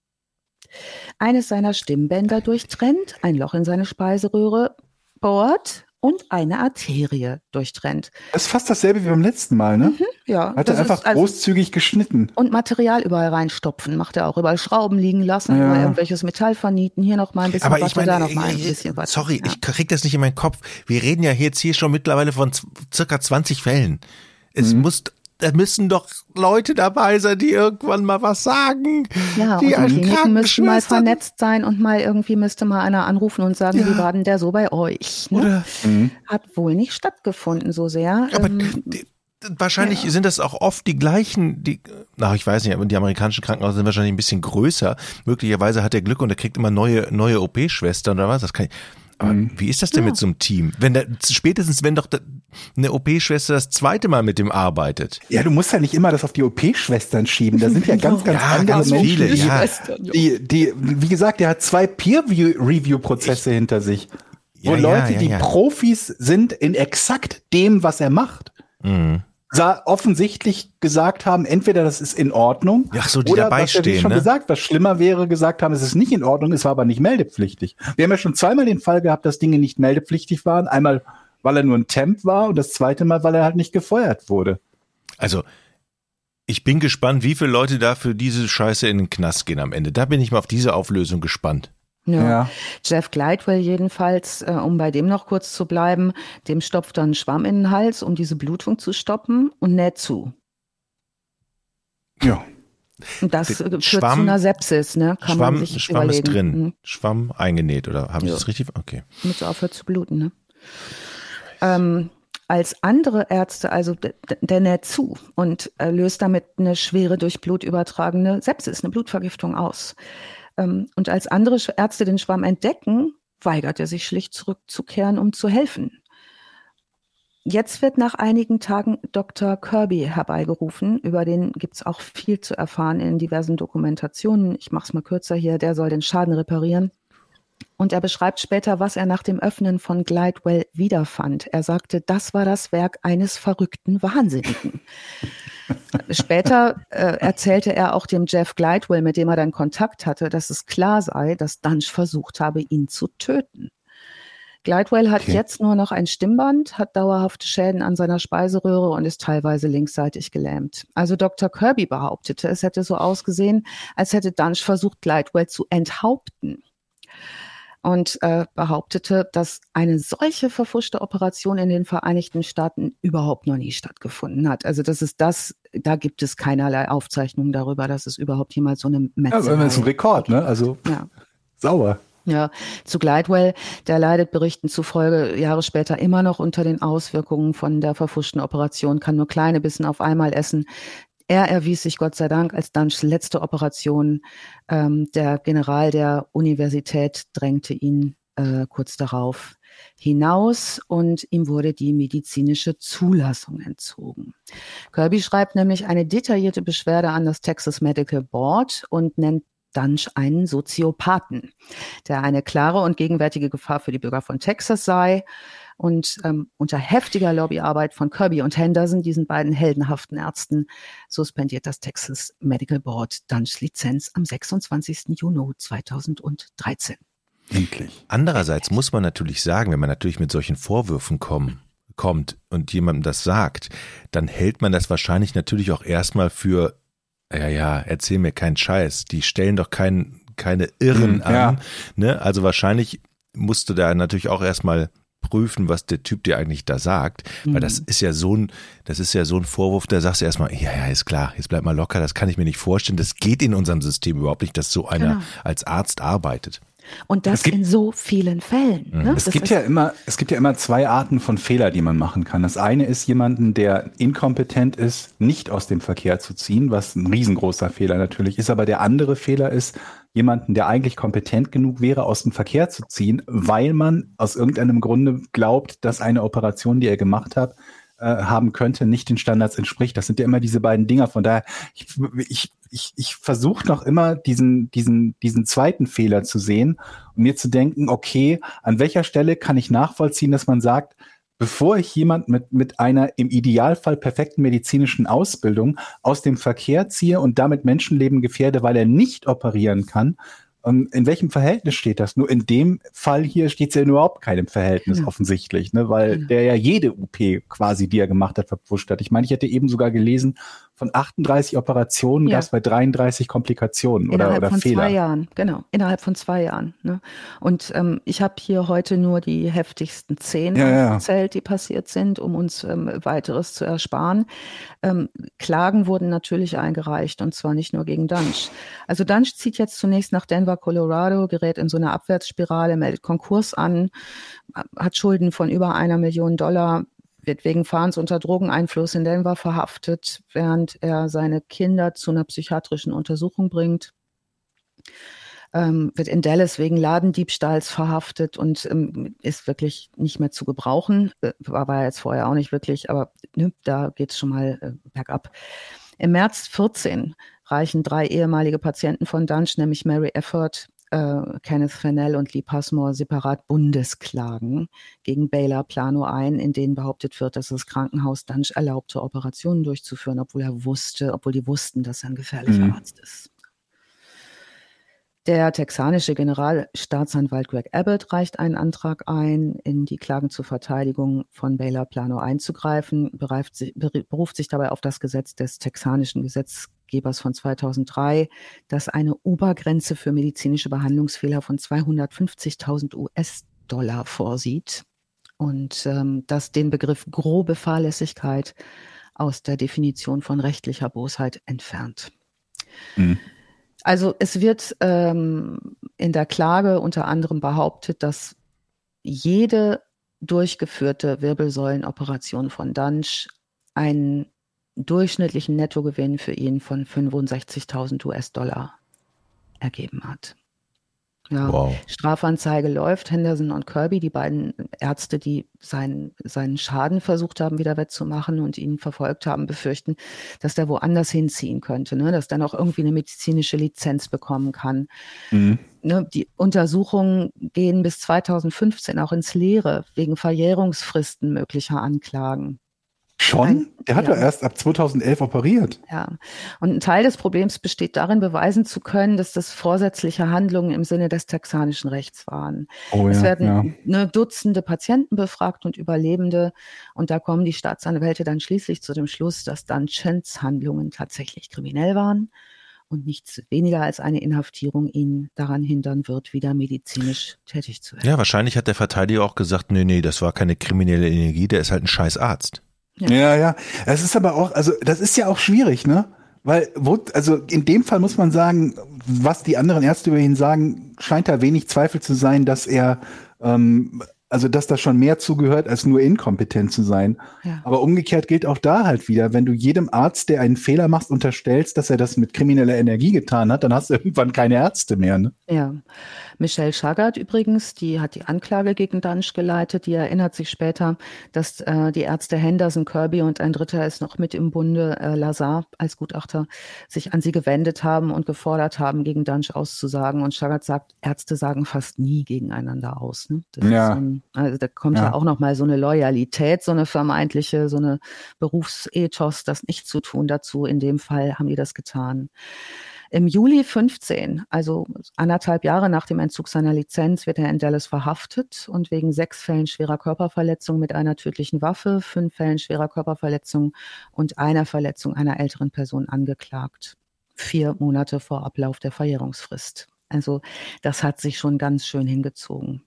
eines seiner Stimmbänder durchtrennt, ein Loch in seine Speiseröhre bohrt und eine Arterie durchtrennt. Das ist fast dasselbe wie beim letzten Mal, ne? Mhm, ja. Hat er einfach also großzügig geschnitten. Und Material überall reinstopfen. Macht er auch überall Schrauben liegen lassen, ja. Überall irgendwelches Metall vernieten. Hier noch mal ein bisschen Aber was, ich meine, da noch mal ein bisschen was. Sorry, ja. ich krieg das nicht in meinen Kopf. Wir reden ja jetzt hier schon mittlerweile von z- circa zwanzig Fällen. Es mhm. muss... Da müssen doch Leute dabei sein, die irgendwann mal was sagen. Ja, die und die Kliniken müssten mal vernetzt sein und mal irgendwie müsste mal einer anrufen und sagen, ja. Wie war denn der so bei euch? Ne? Oder, mhm. Hat wohl nicht stattgefunden so sehr. Aber ähm, die, wahrscheinlich ja. sind das auch oft die gleichen, die, na, ich weiß nicht, aber die amerikanischen Krankenhäuser sind wahrscheinlich ein bisschen größer. Möglicherweise hat er Glück und er kriegt immer neue, neue O P-Schwestern oder was, das kann ich. Aber mhm. wie ist das denn ja. mit so einem Team? Wenn der, spätestens, wenn doch eine O P-Schwester das zweite Mal mit dem arbeitet. Ja, du musst ja nicht immer das auf die O P-Schwestern schieben. Da sind ja ganz, ganz ja, andere ganz Menschen. Viele, die, ja. die, die, wie gesagt, der hat zwei Peer-Review-Prozesse hinter sich. Wo ja, Leute, ja, ja, die ja. Profis sind in exakt dem, was er macht. Mhm. offensichtlich gesagt haben, entweder das ist in Ordnung, Ach so, die oder dabei was ja, wie stehen, schon ne? gesagt, was schlimmer wäre, gesagt haben, es ist nicht in Ordnung, es war aber nicht meldepflichtig. Wir haben ja schon zweimal den Fall gehabt, dass Dinge nicht meldepflichtig waren. Einmal, weil er nur ein Temp war und das zweite Mal, weil er halt nicht gefeuert wurde. Also, ich bin gespannt, wie viele Leute da für diese Scheiße in den Knast gehen am Ende. Da bin ich mal auf diese Auflösung gespannt. Ja. Ja. Jeff Glidewell jedenfalls, äh, um bei dem noch kurz zu bleiben, dem stopft dann einen Schwamm in den Hals, um diese Blutung zu stoppen und näht zu. Ja. Und das äh, führt Schwamm, zu einer Sepsis, ne? Kann Schwamm, man sich Schwamm überlegen. ist drin. Mhm. Schwamm eingenäht, oder habe ich Ja. das richtig? Okay. Damit es aufhört zu bluten, ne? Ähm, als andere Ärzte, also d- d- der näht zu und äh, löst damit eine schwere durch Blut übertragene Sepsis, eine Blutvergiftung aus. Ähm, und als andere Sch- Ärzte den Schwamm entdecken, weigert er sich schlicht zurückzukehren, um zu helfen. jetzt wird nach einigen Tagen Doktor Kirby herbeigerufen. Über den gibt es auch viel zu erfahren in diversen Dokumentationen. Ich mache es mal kürzer hier. Der soll den Schaden reparieren. Und er beschreibt später, was er nach dem Öffnen von Glidewell wiederfand. Er sagte, das war das Werk eines verrückten Wahnsinnigen. Später äh, erzählte er auch dem Jeff Glidewell, mit dem er dann Kontakt hatte, dass es klar sei, dass Dunge versucht habe, ihn zu töten. Glidewell hat okay. jetzt nur noch ein Stimmband, hat dauerhafte Schäden an seiner Speiseröhre und ist teilweise linksseitig gelähmt. Also Doktor Kirby behauptete, es hätte so ausgesehen, als hätte Dunge versucht, Glidewell zu enthaupten. Und äh, behauptete, dass eine solche verfuschte Operation in den Vereinigten Staaten überhaupt noch nie stattgefunden hat. Also das ist das, da gibt es keinerlei Aufzeichnungen darüber, dass es überhaupt jemals so eine Metzelei. Ja, das ist ein Rekord, ne? Also ja. sauber. Ja, zu Glidewell, der leidet Berichten zufolge Jahre später immer noch unter den Auswirkungen von der verfuschten Operation, kann nur kleine Bissen auf einmal essen. Er erwies sich Gott sei Dank als Dunges letzte Operation. Ähm, der General der Universität drängte ihn äh, kurz darauf hinaus und ihm wurde die medizinische Zulassung entzogen. Kirby schreibt nämlich eine detaillierte Beschwerde an das Texas Medical Board und nennt Dunge einen Soziopathen, der eine klare und gegenwärtige Gefahr für die Bürger von Texas sei. Und ähm, unter heftiger Lobbyarbeit von Kirby und Henderson, diesen beiden heldenhaften Ärzten, suspendiert das Texas Medical Board Dunges Lizenz am sechsundzwanzigsten Juni zweitausenddreizehn. Endlich. Andererseits muss man natürlich sagen, wenn man natürlich mit solchen Vorwürfen kommen, kommt und jemandem das sagt, dann hält man das wahrscheinlich natürlich auch erstmal für, ja, ja, erzähl mir keinen Scheiß, die stellen doch kein, keine Irren an. Ja. Ne? Also wahrscheinlich musst du da natürlich auch erstmal prüfen, was der Typ dir eigentlich da sagt, weil das ist ja so ein, das ist ja so ein Vorwurf, da sagst du erstmal, ja, ja, ist klar, jetzt bleib mal locker, das kann ich mir nicht vorstellen, das geht in unserem System überhaupt nicht, dass so einer genau. als Arzt arbeitet. Und das gibt, in so vielen Fällen. Mhm. Ne? Es das gibt ja immer, es gibt ja immer zwei Arten von Fehler, die man machen kann. Das eine ist, jemanden, der inkompetent ist, nicht aus dem Verkehr zu ziehen, was ein riesengroßer Fehler natürlich ist. Aber der andere Fehler ist, jemanden, der eigentlich kompetent genug wäre, aus dem Verkehr zu ziehen, weil man aus irgendeinem Grunde glaubt, dass eine Operation, die er gemacht hat, äh, haben könnte, nicht den Standards entspricht. Das sind ja immer diese beiden Dinger. Von daher, ich, ich, ich, ich versuche noch immer diesen, diesen, diesen zweiten Fehler zu sehen und mir zu denken, okay, an welcher Stelle kann ich nachvollziehen, dass man sagt, bevor ich jemand mit, mit einer im Idealfall perfekten medizinischen Ausbildung aus dem Verkehr ziehe und damit Menschenleben gefährde, weil er nicht operieren kann, in welchem Verhältnis steht das? Nur in dem Fall hier steht es ja in überhaupt keinem Verhältnis, ja. offensichtlich, ne? Weil ja. der ja jede U P quasi, die er gemacht hat, verpfuscht hat. Ich meine, ich hätte eben sogar gelesen, von achtunddreißig Operationen ja. gab es bei dreiunddreißig Komplikationen oder, innerhalb oder von Fehler. Zwei Jahren, genau, innerhalb von zwei Jahren. Ne? Und ähm, ich habe hier heute nur die heftigsten zehn ja, ja. aufgezählt, die passiert sind, um uns ähm, weiteres zu ersparen. Ähm, Klagen wurden natürlich eingereicht und zwar nicht nur gegen Dunge. Also Dunge zieht jetzt zunächst nach Denver, Colorado, gerät in so eine Abwärtsspirale, meldet Konkurs an, hat Schulden von über einer Million Dollar, wird wegen Fahrens unter Drogeneinfluss in Denver verhaftet, während er seine Kinder zu einer psychiatrischen Untersuchung bringt. Ähm, wird in Dallas wegen Ladendiebstahls verhaftet und ähm, ist wirklich nicht mehr zu gebrauchen. Äh, war er jetzt vorher auch nicht wirklich, aber ne, da geht es schon mal äh, bergab. Im März vierzehn reichen drei ehemalige Patienten von Dunge, nämlich Mary Efford, Uh, Kenneth Fennell und Lee Passmore, separat Bundesklagen gegen Baylor Plano ein, in denen behauptet wird, dass das Krankenhaus Dunge erlaubte, Operationen durchzuführen, obwohl er wusste, obwohl die wussten, dass er ein gefährlicher mhm. Arzt ist. Der texanische Generalstaatsanwalt Greg Abbott reicht einen Antrag ein, in die Klagen zur Verteidigung von Baylor Plano einzugreifen, beruft sich, beruft sich dabei auf das Gesetz des texanischen Gesetzgebers von zweitausenddrei, das eine Obergrenze für medizinische Behandlungsfehler von zweihundertfünfzigtausend U S-Dollar vorsieht und ähm, das den Begriff grobe Fahrlässigkeit aus der Definition von rechtlicher Bosheit entfernt. Mhm. Also es wird ähm, in der Klage unter anderem behauptet, dass jede durchgeführte Wirbelsäulenoperation von Dunge einen durchschnittlichen Nettogewinn für ihn von fünfundsechzigtausend U S-Dollar ergeben hat. Ja, Wow. Strafanzeige läuft. Henderson und Kirby, die beiden Ärzte, die seinen, seinen Schaden versucht haben, wieder wettzumachen und ihn verfolgt haben, befürchten, dass der woanders hinziehen könnte, ne? Dass der noch irgendwie eine medizinische Lizenz bekommen kann. Mhm. Ne? Die Untersuchungen gehen bis zweitausendfünfzehn auch ins Leere wegen Verjährungsfristen möglicher Anklagen. Schon? Ein- Der hat ja. doch erst ab zweitausendelf operiert. Ja, und ein Teil des Problems besteht darin, beweisen zu können, dass das vorsätzliche Handlungen im Sinne des texanischen Rechts waren. Oh Es ja, werden ja. ne, Dutzende Patienten befragt und Überlebende, und da kommen die Staatsanwälte dann schließlich zu dem Schluss, dass Dunchens Handlungen tatsächlich kriminell waren und nichts weniger als eine Inhaftierung ihn daran hindern wird, wieder medizinisch tätig zu werden. Ja, wahrscheinlich hat der Verteidiger auch gesagt, nee, nee, das war keine kriminelle Energie, der ist halt ein scheiß Arzt. Ja. Ja, ja. Es ist aber auch, also das ist ja auch schwierig, ne? Weil, wo, also in dem Fall muss man sagen, was die anderen Ärzte über ihn sagen, scheint da wenig Zweifel zu sein, dass er, ähm, also dass da schon mehr zugehört, als nur inkompetent zu sein. Ja. Aber umgekehrt gilt auch da halt wieder, wenn du jedem Arzt, der einen Fehler macht, unterstellst, dass er das mit krimineller Energie getan hat, dann hast du irgendwann keine Ärzte mehr, ne? Ja, Michelle Schaggart übrigens, die hat die Anklage gegen Dunch geleitet, die erinnert sich später, dass äh, die Ärzte Henderson, Kirby und ein Dritter ist noch mit im Bunde, äh, Lazar als Gutachter, sich an sie gewendet haben und gefordert haben, gegen Dunch auszusagen. Und Schaggart sagt, Ärzte sagen fast nie gegeneinander aus. Ne? Das Ja. ist so ein, also da kommt ja. Ja. auch nochmal so eine Loyalität, so eine vermeintliche, so eine Berufsethos, das nicht zu tun dazu. In dem Fall haben die das getan. Im Juli fünfzehn, also anderthalb Jahre nach dem Entzug seiner Lizenz, wird er in Dallas verhaftet und wegen sechs Fällen schwerer Körperverletzung mit einer tödlichen Waffe, fünf Fällen schwerer Körperverletzung und einer Verletzung einer älteren Person angeklagt. Vier Monate vor Ablauf der Verjährungsfrist. Also das hat sich schon ganz schön hingezogen.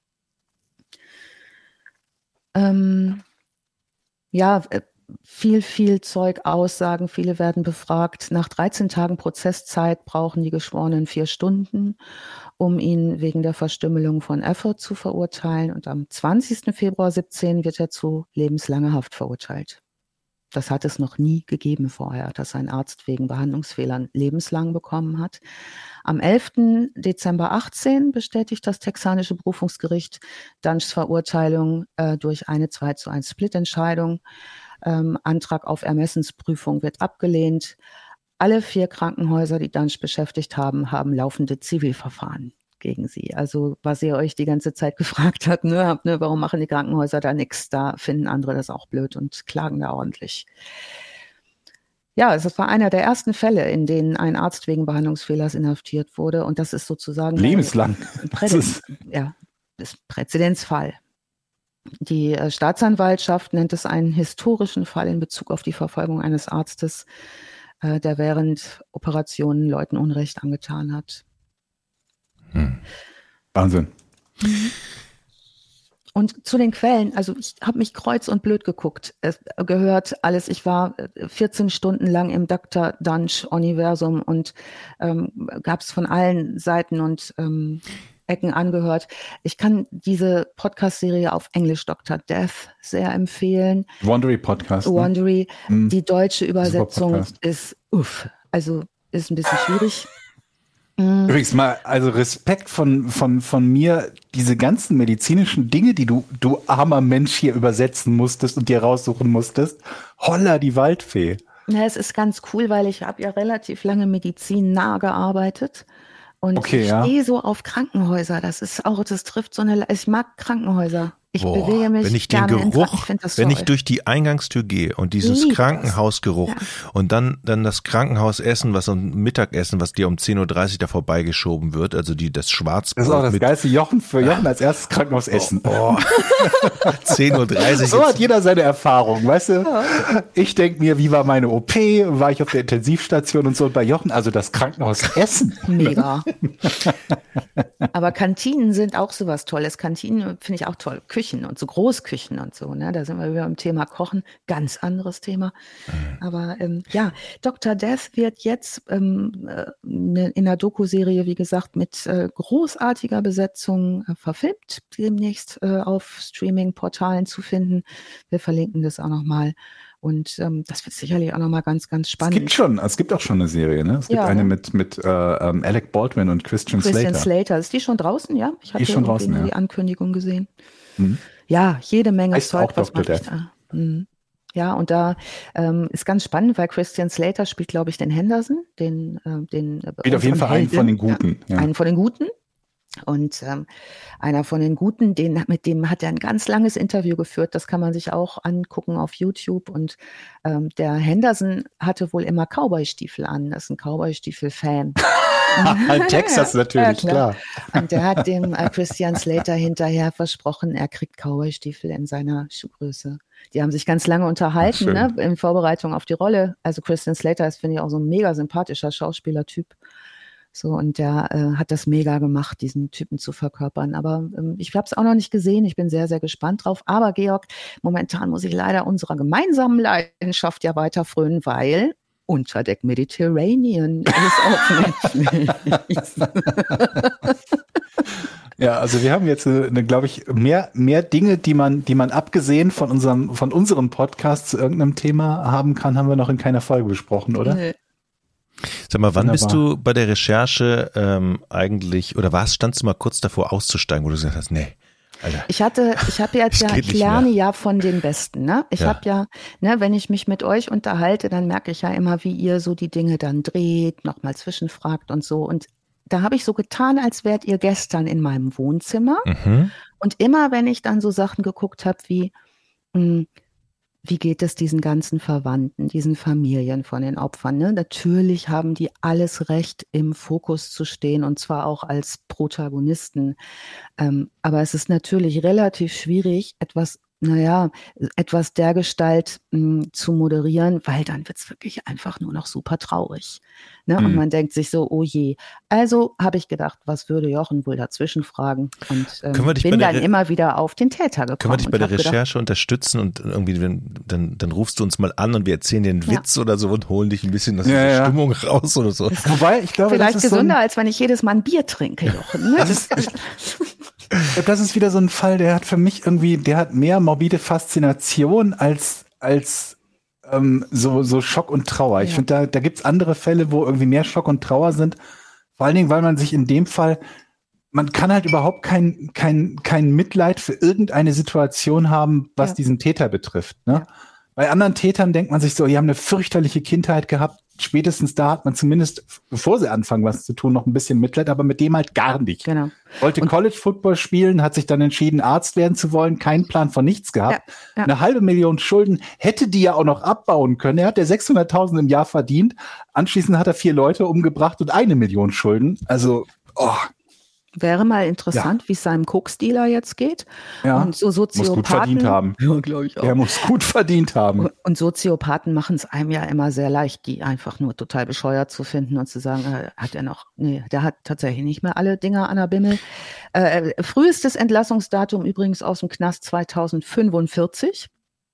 Ähm, ja, viel, viel Zeug, Aussagen, viele werden befragt. Nach dreizehn Tagen Prozesszeit brauchen die Geschworenen vier Stunden, um ihn wegen der Verstümmelung von Effort zu verurteilen. Und am zwanzigsten Februar siebzehn wird er zu lebenslanger Haft verurteilt. Das hat es noch nie gegeben vorher, dass ein Arzt wegen Behandlungsfehlern lebenslang bekommen hat. Am elften Dezember achtzehn bestätigt das texanische Berufungsgericht Dunchs Verurteilung äh, durch eine zwei zu eins Splitentscheidung. Ähm, Antrag auf Ermessensprüfung wird abgelehnt. Alle vier Krankenhäuser, die Dunch beschäftigt haben, haben laufende Zivilverfahren gegen sie. Also was ihr euch die ganze Zeit gefragt habt, ne, habt, ne, warum machen die Krankenhäuser da nichts? Da finden andere das auch blöd und klagen da ordentlich. Ja, es war einer der ersten Fälle, in denen ein Arzt wegen Behandlungsfehlers inhaftiert wurde. Und das ist sozusagen Lebenslang. ein Präzedenzfall. Ja, das ist ein Präzedenzfall. Die äh, Staatsanwaltschaft nennt es einen historischen Fall in Bezug auf die Verfolgung eines Arztes, äh, der während Operationen Leuten Unrecht angetan hat. Hm. Wahnsinn. Und zu den Quellen, also ich habe mich kreuz und blöd geguckt, es gehört alles, ich war vierzehn Stunden lang im Doktor Dunch-Universum und ähm, gab es von allen Seiten und ähm, Ecken angehört. Ich kann diese Podcast-Serie auf Englisch Doktor Death sehr empfehlen. Wondery Podcast. Ne? Wondery. Mhm. Die deutsche Übersetzung Podcast. ist uff, also ist ein bisschen schwierig. Übrigens mal, also Respekt von, von, von mir, diese ganzen medizinischen Dinge, die du, du armer Mensch hier übersetzen musstest und dir raussuchen musstest. Holla, die Waldfee. Ja, es ist ganz cool, weil ich habe ja relativ lange Medizin nah gearbeitet. Und Okay, ich ja. stehe so auf Krankenhäuser. Das ist auch, das trifft so eine, ich mag Krankenhäuser. Ich Boah, bewege mich wenn ich den gerne in Geruch, Kranken- ich find das wenn toll. ich durch die Eingangstür gehe und dieses Lieb das. Krankenhausgeruch Ja. und dann dann das Krankenhausessen, was um Mittagessen, was dir um zehn Uhr dreißig da vorbeigeschoben wird, also die das Schwarzbrot Das ist auch das mit geilste Jochen für Jochen als erstes Krankenhausessen. oh, zehn Uhr dreißig. So hat jeder seine Erfahrung, weißt du? Ich denke mir, wie war meine O P? War ich auf der Intensivstation und so? Und bei Jochen, also das Krankenhausessen. Mega. Aber Kantinen sind auch sowas Tolles. Kantinen finde ich auch toll. Küchen und so Großküchen und so. Ne? Da sind wir wieder beim Thema Kochen. Ganz anderes Thema. Aber ähm, ja, Doktor Death wird jetzt ähm, äh, ne- in der Doku-Serie, wie gesagt, mit äh, großartiger Besetzung äh, verfilmt. Demnächst äh, auf Streaming-Portalen zu finden. Wir verlinken das auch nochmal. Und ähm, das wird sicherlich auch nochmal ganz, ganz spannend. Es gibt schon, es gibt auch schon eine Serie, ne? Es gibt ja, eine ne? mit, mit äh, ähm, Alec Baldwin und Christian, Christian Slater. Slater. Ist die schon draußen, ja? Ich hatte die ist schon draußen, ja. die Ankündigung gesehen. Mhm. Ja, jede Menge heißt Zeug, auch was man Doktor nicht, äh, mhm. Ja, und da ähm, ist ganz spannend, weil Christian Slater spielt, glaube ich, den Henderson, den, äh, den äh, spielt auf jeden Fall einen von den Guten. Ja, ja. Einen von den Guten. Und ähm, einer von den Guten, den, mit dem hat er ein ganz langes Interview geführt. Das kann man sich auch angucken auf YouTube. Und ähm, der Henderson hatte wohl immer Cowboy-Stiefel an. Das ist ein Cowboy-Stiefel-Fan. Texas natürlich, ja, klar. klar. Und der hat dem äh, Christian Slater hinterher versprochen, er kriegt Cowboy-Stiefel in seiner Schuhgröße. Die haben sich ganz lange unterhalten, ne, in Vorbereitung auf die Rolle. Also Christian Slater ist, finde ich, auch so ein mega sympathischer Schauspielertyp. So, und der äh, hat das mega gemacht, diesen Typen zu verkörpern. Aber ähm, ich habe es auch noch nicht gesehen. Ich bin sehr, sehr gespannt drauf. Aber Georg, momentan muss ich leider unserer gemeinsamen Leidenschaft ja weiter frönen, weil Unterdeck Mediterranean ist auf Netflix. Ja, also wir haben jetzt, eine, glaube ich, mehr, mehr Dinge, die man, die man abgesehen von unserem, von unserem Podcast zu irgendeinem Thema haben kann, haben wir noch in keiner Folge besprochen, oder? Nee. Sag mal, wann Wunderbar. bist du bei der Recherche ähm, eigentlich, oder was, standst du mal kurz davor auszusteigen, wo du gesagt hast, nee, Alter. Ich hatte, ich habe jetzt ja, ich lerne ja von den Besten, ne? Ich ja. habe ja, ne, wenn ich mich mit euch unterhalte, dann merke ich ja immer, wie ihr so die Dinge dann dreht, nochmal zwischenfragt und so. Und da habe ich so getan, als wärt ihr gestern in meinem Wohnzimmer. Mhm. Und immer, wenn ich dann so Sachen geguckt habe wie, mh, wie geht es diesen ganzen Verwandten, diesen Familien von den Opfern? Ne? Natürlich haben die alles Recht, im Fokus zu stehen, und zwar auch als Protagonisten. Ähm, aber es ist natürlich relativ schwierig, etwas, naja, etwas dergestalt mh, zu moderieren, weil dann wird's wirklich einfach nur noch super traurig. Ne? Mhm. Und man denkt sich so, oh je. Also habe ich gedacht, was würde Jochen wohl dazwischen fragen? Und ähm, bin dann Re- immer wieder auf den Täter gekommen. Können wir dich bei der Recherche gedacht, unterstützen und irgendwie, dann, dann rufst du uns mal an und wir erzählen dir einen ja. Witz oder so und holen dich ein bisschen aus ja, der ja. Stimmung raus oder so. Wobei, ich glaube, vielleicht das ist gesünder, so ein, als wenn ich jedes Mal ein Bier trinke, Jochen. Ne? Das ist, das ist wieder so ein Fall, der hat für mich irgendwie, der hat mehr morbide Faszination als, als ähm, so, so Schock und Trauer. Ich ja. finde, da, da gibt's andere Fälle, wo irgendwie mehr Schock und Trauer sind. Vor allen Dingen, weil man sich in dem Fall, man kann halt überhaupt kein, kein, kein Mitleid für irgendeine Situation haben, was ja. diesen Täter betrifft. Ne? Ja. Bei anderen Tätern denkt man sich so, die haben eine fürchterliche Kindheit gehabt. Spätestens da hat man zumindest, bevor sie anfangen, was zu tun, noch ein bisschen Mitleid, aber mit dem halt gar nicht. Genau. Wollte College-Football spielen, hat sich dann entschieden, Arzt werden zu wollen, keinen Plan von nichts gehabt. Ja, ja. Eine halbe Million Schulden, hätte die ja auch noch abbauen können. Er hat ja sechshunderttausend im Jahr verdient. Anschließend hat er vier Leute umgebracht und eine Million Schulden. Also, oh. Wäre mal interessant, ja. wie es seinem Koksdealer jetzt geht. Ja, und so Soziopathen, muss gut verdient haben. Ja, glaube ich auch. Er muss gut verdient haben. Und Soziopathen machen es einem ja immer sehr leicht, die einfach nur total bescheuert zu finden und zu sagen, äh, hat er noch, nee, der hat tatsächlich nicht mehr alle Dinger an der Bimmel. Äh, frühestes Entlassungsdatum übrigens aus dem Knast zweitausendfünfundvierzig.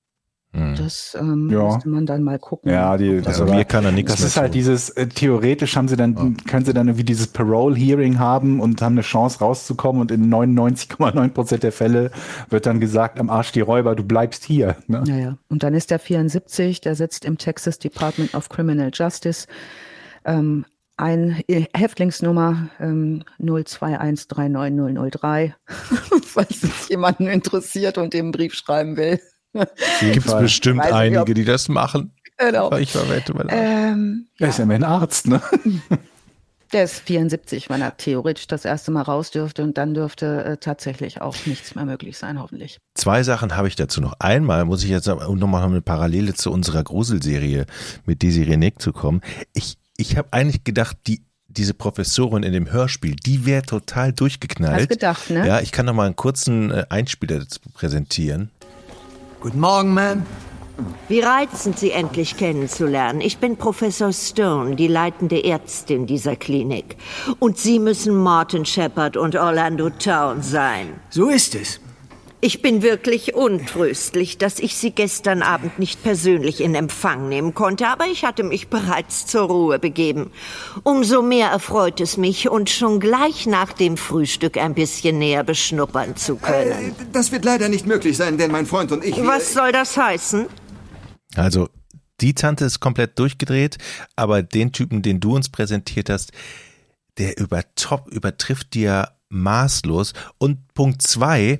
Das ähm, ja. müsste man dann mal gucken. Ja, die, also mir kann er nichts Das ist halt tun. dieses, äh, theoretisch haben sie dann, ja. können sie dann irgendwie dieses Parole-Hearing haben und haben eine Chance rauszukommen und in neunundneunzig Komma neun Prozent der Fälle wird dann gesagt, am Arsch die Räuber, du bleibst hier. Ne? Naja, und dann ist der vierundsiebzig, der sitzt im Texas Department of Criminal Justice. Ähm, ein Häftlingsnummer ähm, null zwei eins drei neun null null drei, falls sich jemanden interessiert und dem einen Brief schreiben will. Gibt es bestimmt Weiß einige, ich, die das machen. Genau. Ich verwette mal. Ähm, ja. Er ist ja immer ein Arzt, ne? Der ist vierundsiebzig, wenn er theoretisch das erste Mal raus dürfte, und dann dürfte äh, tatsächlich auch nichts mehr möglich sein, hoffentlich. Zwei Sachen habe ich dazu noch. Einmal muss ich jetzt nochmal eine Parallele zu unserer Gruselserie mit Desiree Nick zu kommen. Ich, ich habe eigentlich gedacht, die diese Professorin in dem Hörspiel, die wäre total durchgeknallt. Hast gedacht, ne? Ja, ich kann noch mal einen kurzen Einspieler dazu präsentieren. Guten Morgen, Ma'am. Wie reizend, Sie endlich kennenzulernen. Ich bin Professor Stone, die leitende Ärztin dieser Klinik. Und Sie müssen Martin Shepard und Orlando Town sein. So ist es. Ich bin wirklich untröstlich, dass ich Sie gestern Abend nicht persönlich in Empfang nehmen konnte, aber ich hatte mich bereits zur Ruhe begeben. Umso mehr erfreut es mich, uns schon gleich nach dem Frühstück ein bisschen näher beschnuppern zu können. Äh, das wird leider nicht möglich sein, denn mein Freund und ich... Was soll das heißen? Also die Tante ist komplett durchgedreht, aber den Typen, den du uns präsentiert hast, der übertop, übertrifft dir maßlos. Und Punkt zwei,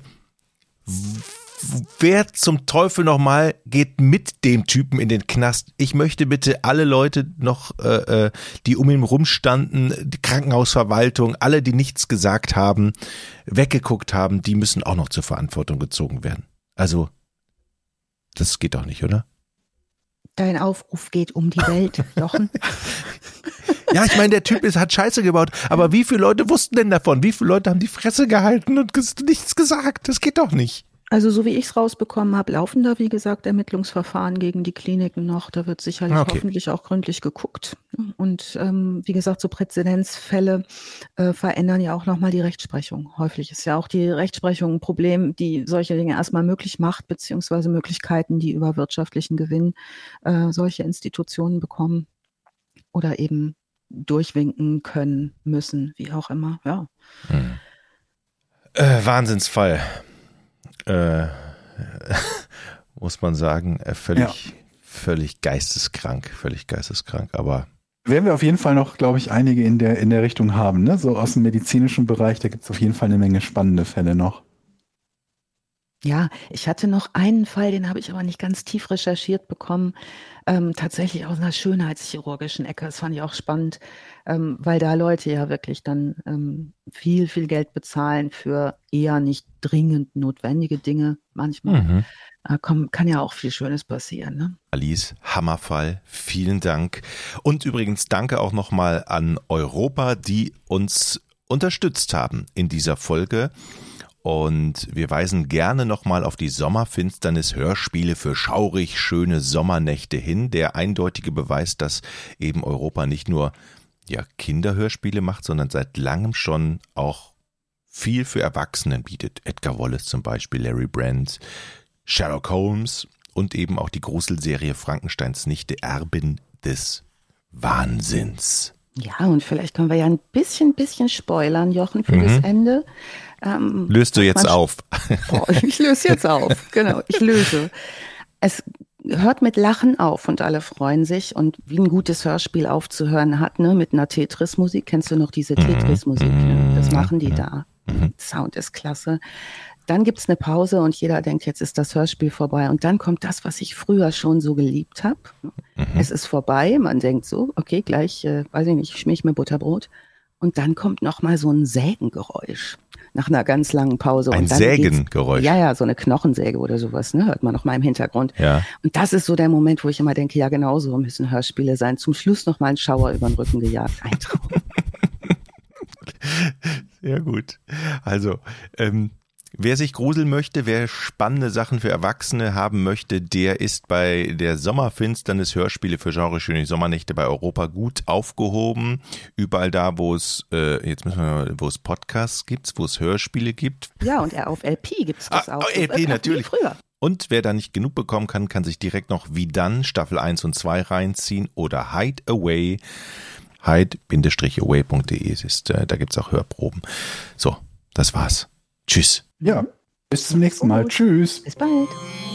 wer zum Teufel nochmal geht mit dem Typen in den Knast? Ich möchte bitte alle Leute noch, äh, die um ihn rumstanden, die Krankenhausverwaltung, alle, die nichts gesagt haben, weggeguckt haben, die müssen auch noch zur Verantwortung gezogen werden. Also, das geht doch nicht, oder? Dein Aufruf geht um die Welt, Jochen. Ja, ich meine, der Typ ist, hat Scheiße gebaut, aber wie viele Leute wussten denn davon? Wie viele Leute haben die Fresse gehalten und nichts gesagt? Das geht doch nicht. Also so wie ich es rausbekommen habe, laufen da, wie gesagt, Ermittlungsverfahren gegen die Kliniken noch. Da wird sicherlich okay. hoffentlich auch gründlich geguckt. Und ähm, wie gesagt, so Präzedenzfälle äh, verändern ja auch nochmal die Rechtsprechung. Häufig ist ja auch die Rechtsprechung ein Problem, die solche Dinge erstmal möglich macht, beziehungsweise Möglichkeiten, die über wirtschaftlichen Gewinn äh, solche Institutionen bekommen oder eben durchwinken können, müssen, wie auch immer. Ja. Hm. Äh, Wahnsinnsfall. Äh, muss man sagen, äh, völlig, ja. völlig geisteskrank, völlig geisteskrank, aber werden wir auf jeden Fall noch, glaube ich, einige in der, in der Richtung haben, ne? So aus dem medizinischen Bereich, da gibt es auf jeden Fall eine Menge spannende Fälle noch. Ja, ich hatte noch einen Fall, den habe ich aber nicht ganz tief recherchiert bekommen, ähm, tatsächlich aus einer schönheitschirurgischen Ecke. Das fand ich auch spannend, ähm, weil da Leute ja wirklich dann ähm, viel, viel Geld bezahlen für eher nicht dringend notwendige Dinge. Manchmal mhm. äh, komm, kann ja auch viel Schönes passieren. Ne? Alice, Hammerfall, vielen Dank. Und übrigens danke auch nochmal an Europa, die uns unterstützt haben in dieser Folge. Und wir weisen gerne nochmal auf die Sommerfinsternis-Hörspiele für schaurig schöne Sommernächte hin. Der eindeutige Beweis, dass eben Europa nicht nur ja, Kinderhörspiele macht, sondern seit langem schon auch viel für Erwachsenen bietet. Edgar Wallace zum Beispiel, Larry Brand, Sherlock Holmes und eben auch die Gruselserie Frankensteins Nichte, Erbin des Wahnsinns. Ja, und vielleicht können wir ja ein bisschen, bisschen spoilern, Jochen, für mhm. das Ende. Ähm, Löst du jetzt auf? Oh, ich löse jetzt auf, genau, ich löse. Es hört mit Lachen auf und alle freuen sich und wie ein gutes Hörspiel aufzuhören hat, ne, mit einer Tetris-Musik. Kennst du noch diese Tetris-Musik? Ne? Das machen die da. Mhm. Sound ist klasse. Dann gibt's eine Pause und jeder denkt, jetzt ist das Hörspiel vorbei. Und dann kommt das, was ich früher schon so geliebt habe. Mhm. Es ist vorbei, man denkt so, okay, gleich, äh, weiß ich nicht, schmier ich mir Butterbrot. Und dann kommt noch mal so ein Sägengeräusch nach einer ganz langen Pause. Ein und dann Sägengeräusch? Ja, ja, so eine Knochensäge oder sowas, ne, hört man noch mal im Hintergrund. Ja. Und das ist so der Moment, wo ich immer denke, ja, genau so müssen Hörspiele sein. Zum Schluss noch mal ein Schauer über den Rücken gejagt. Ein Traum. Sehr gut. Also, ähm, wer sich gruseln möchte, wer spannende Sachen für Erwachsene haben möchte, der ist bei der Sommerfinsternis Hörspiele für genreschöne Sommernächte bei Europa gut aufgehoben. Überall da, wo es äh, jetzt müssen wir mal, wo es Podcasts gibt, wo es Hörspiele gibt. Ja, und auf L P gibt es das ah, auch. L P das natürlich. Früher. Und wer da nicht genug bekommen kann, kann sich direkt noch Wie dann Staffel eins und zwei reinziehen oder Hide Away. hide away punkt de ist, äh, da gibt's auch Hörproben. So, das war's. Tschüss. Ja, bis zum nächsten Mal. Tschüss. Bis bald.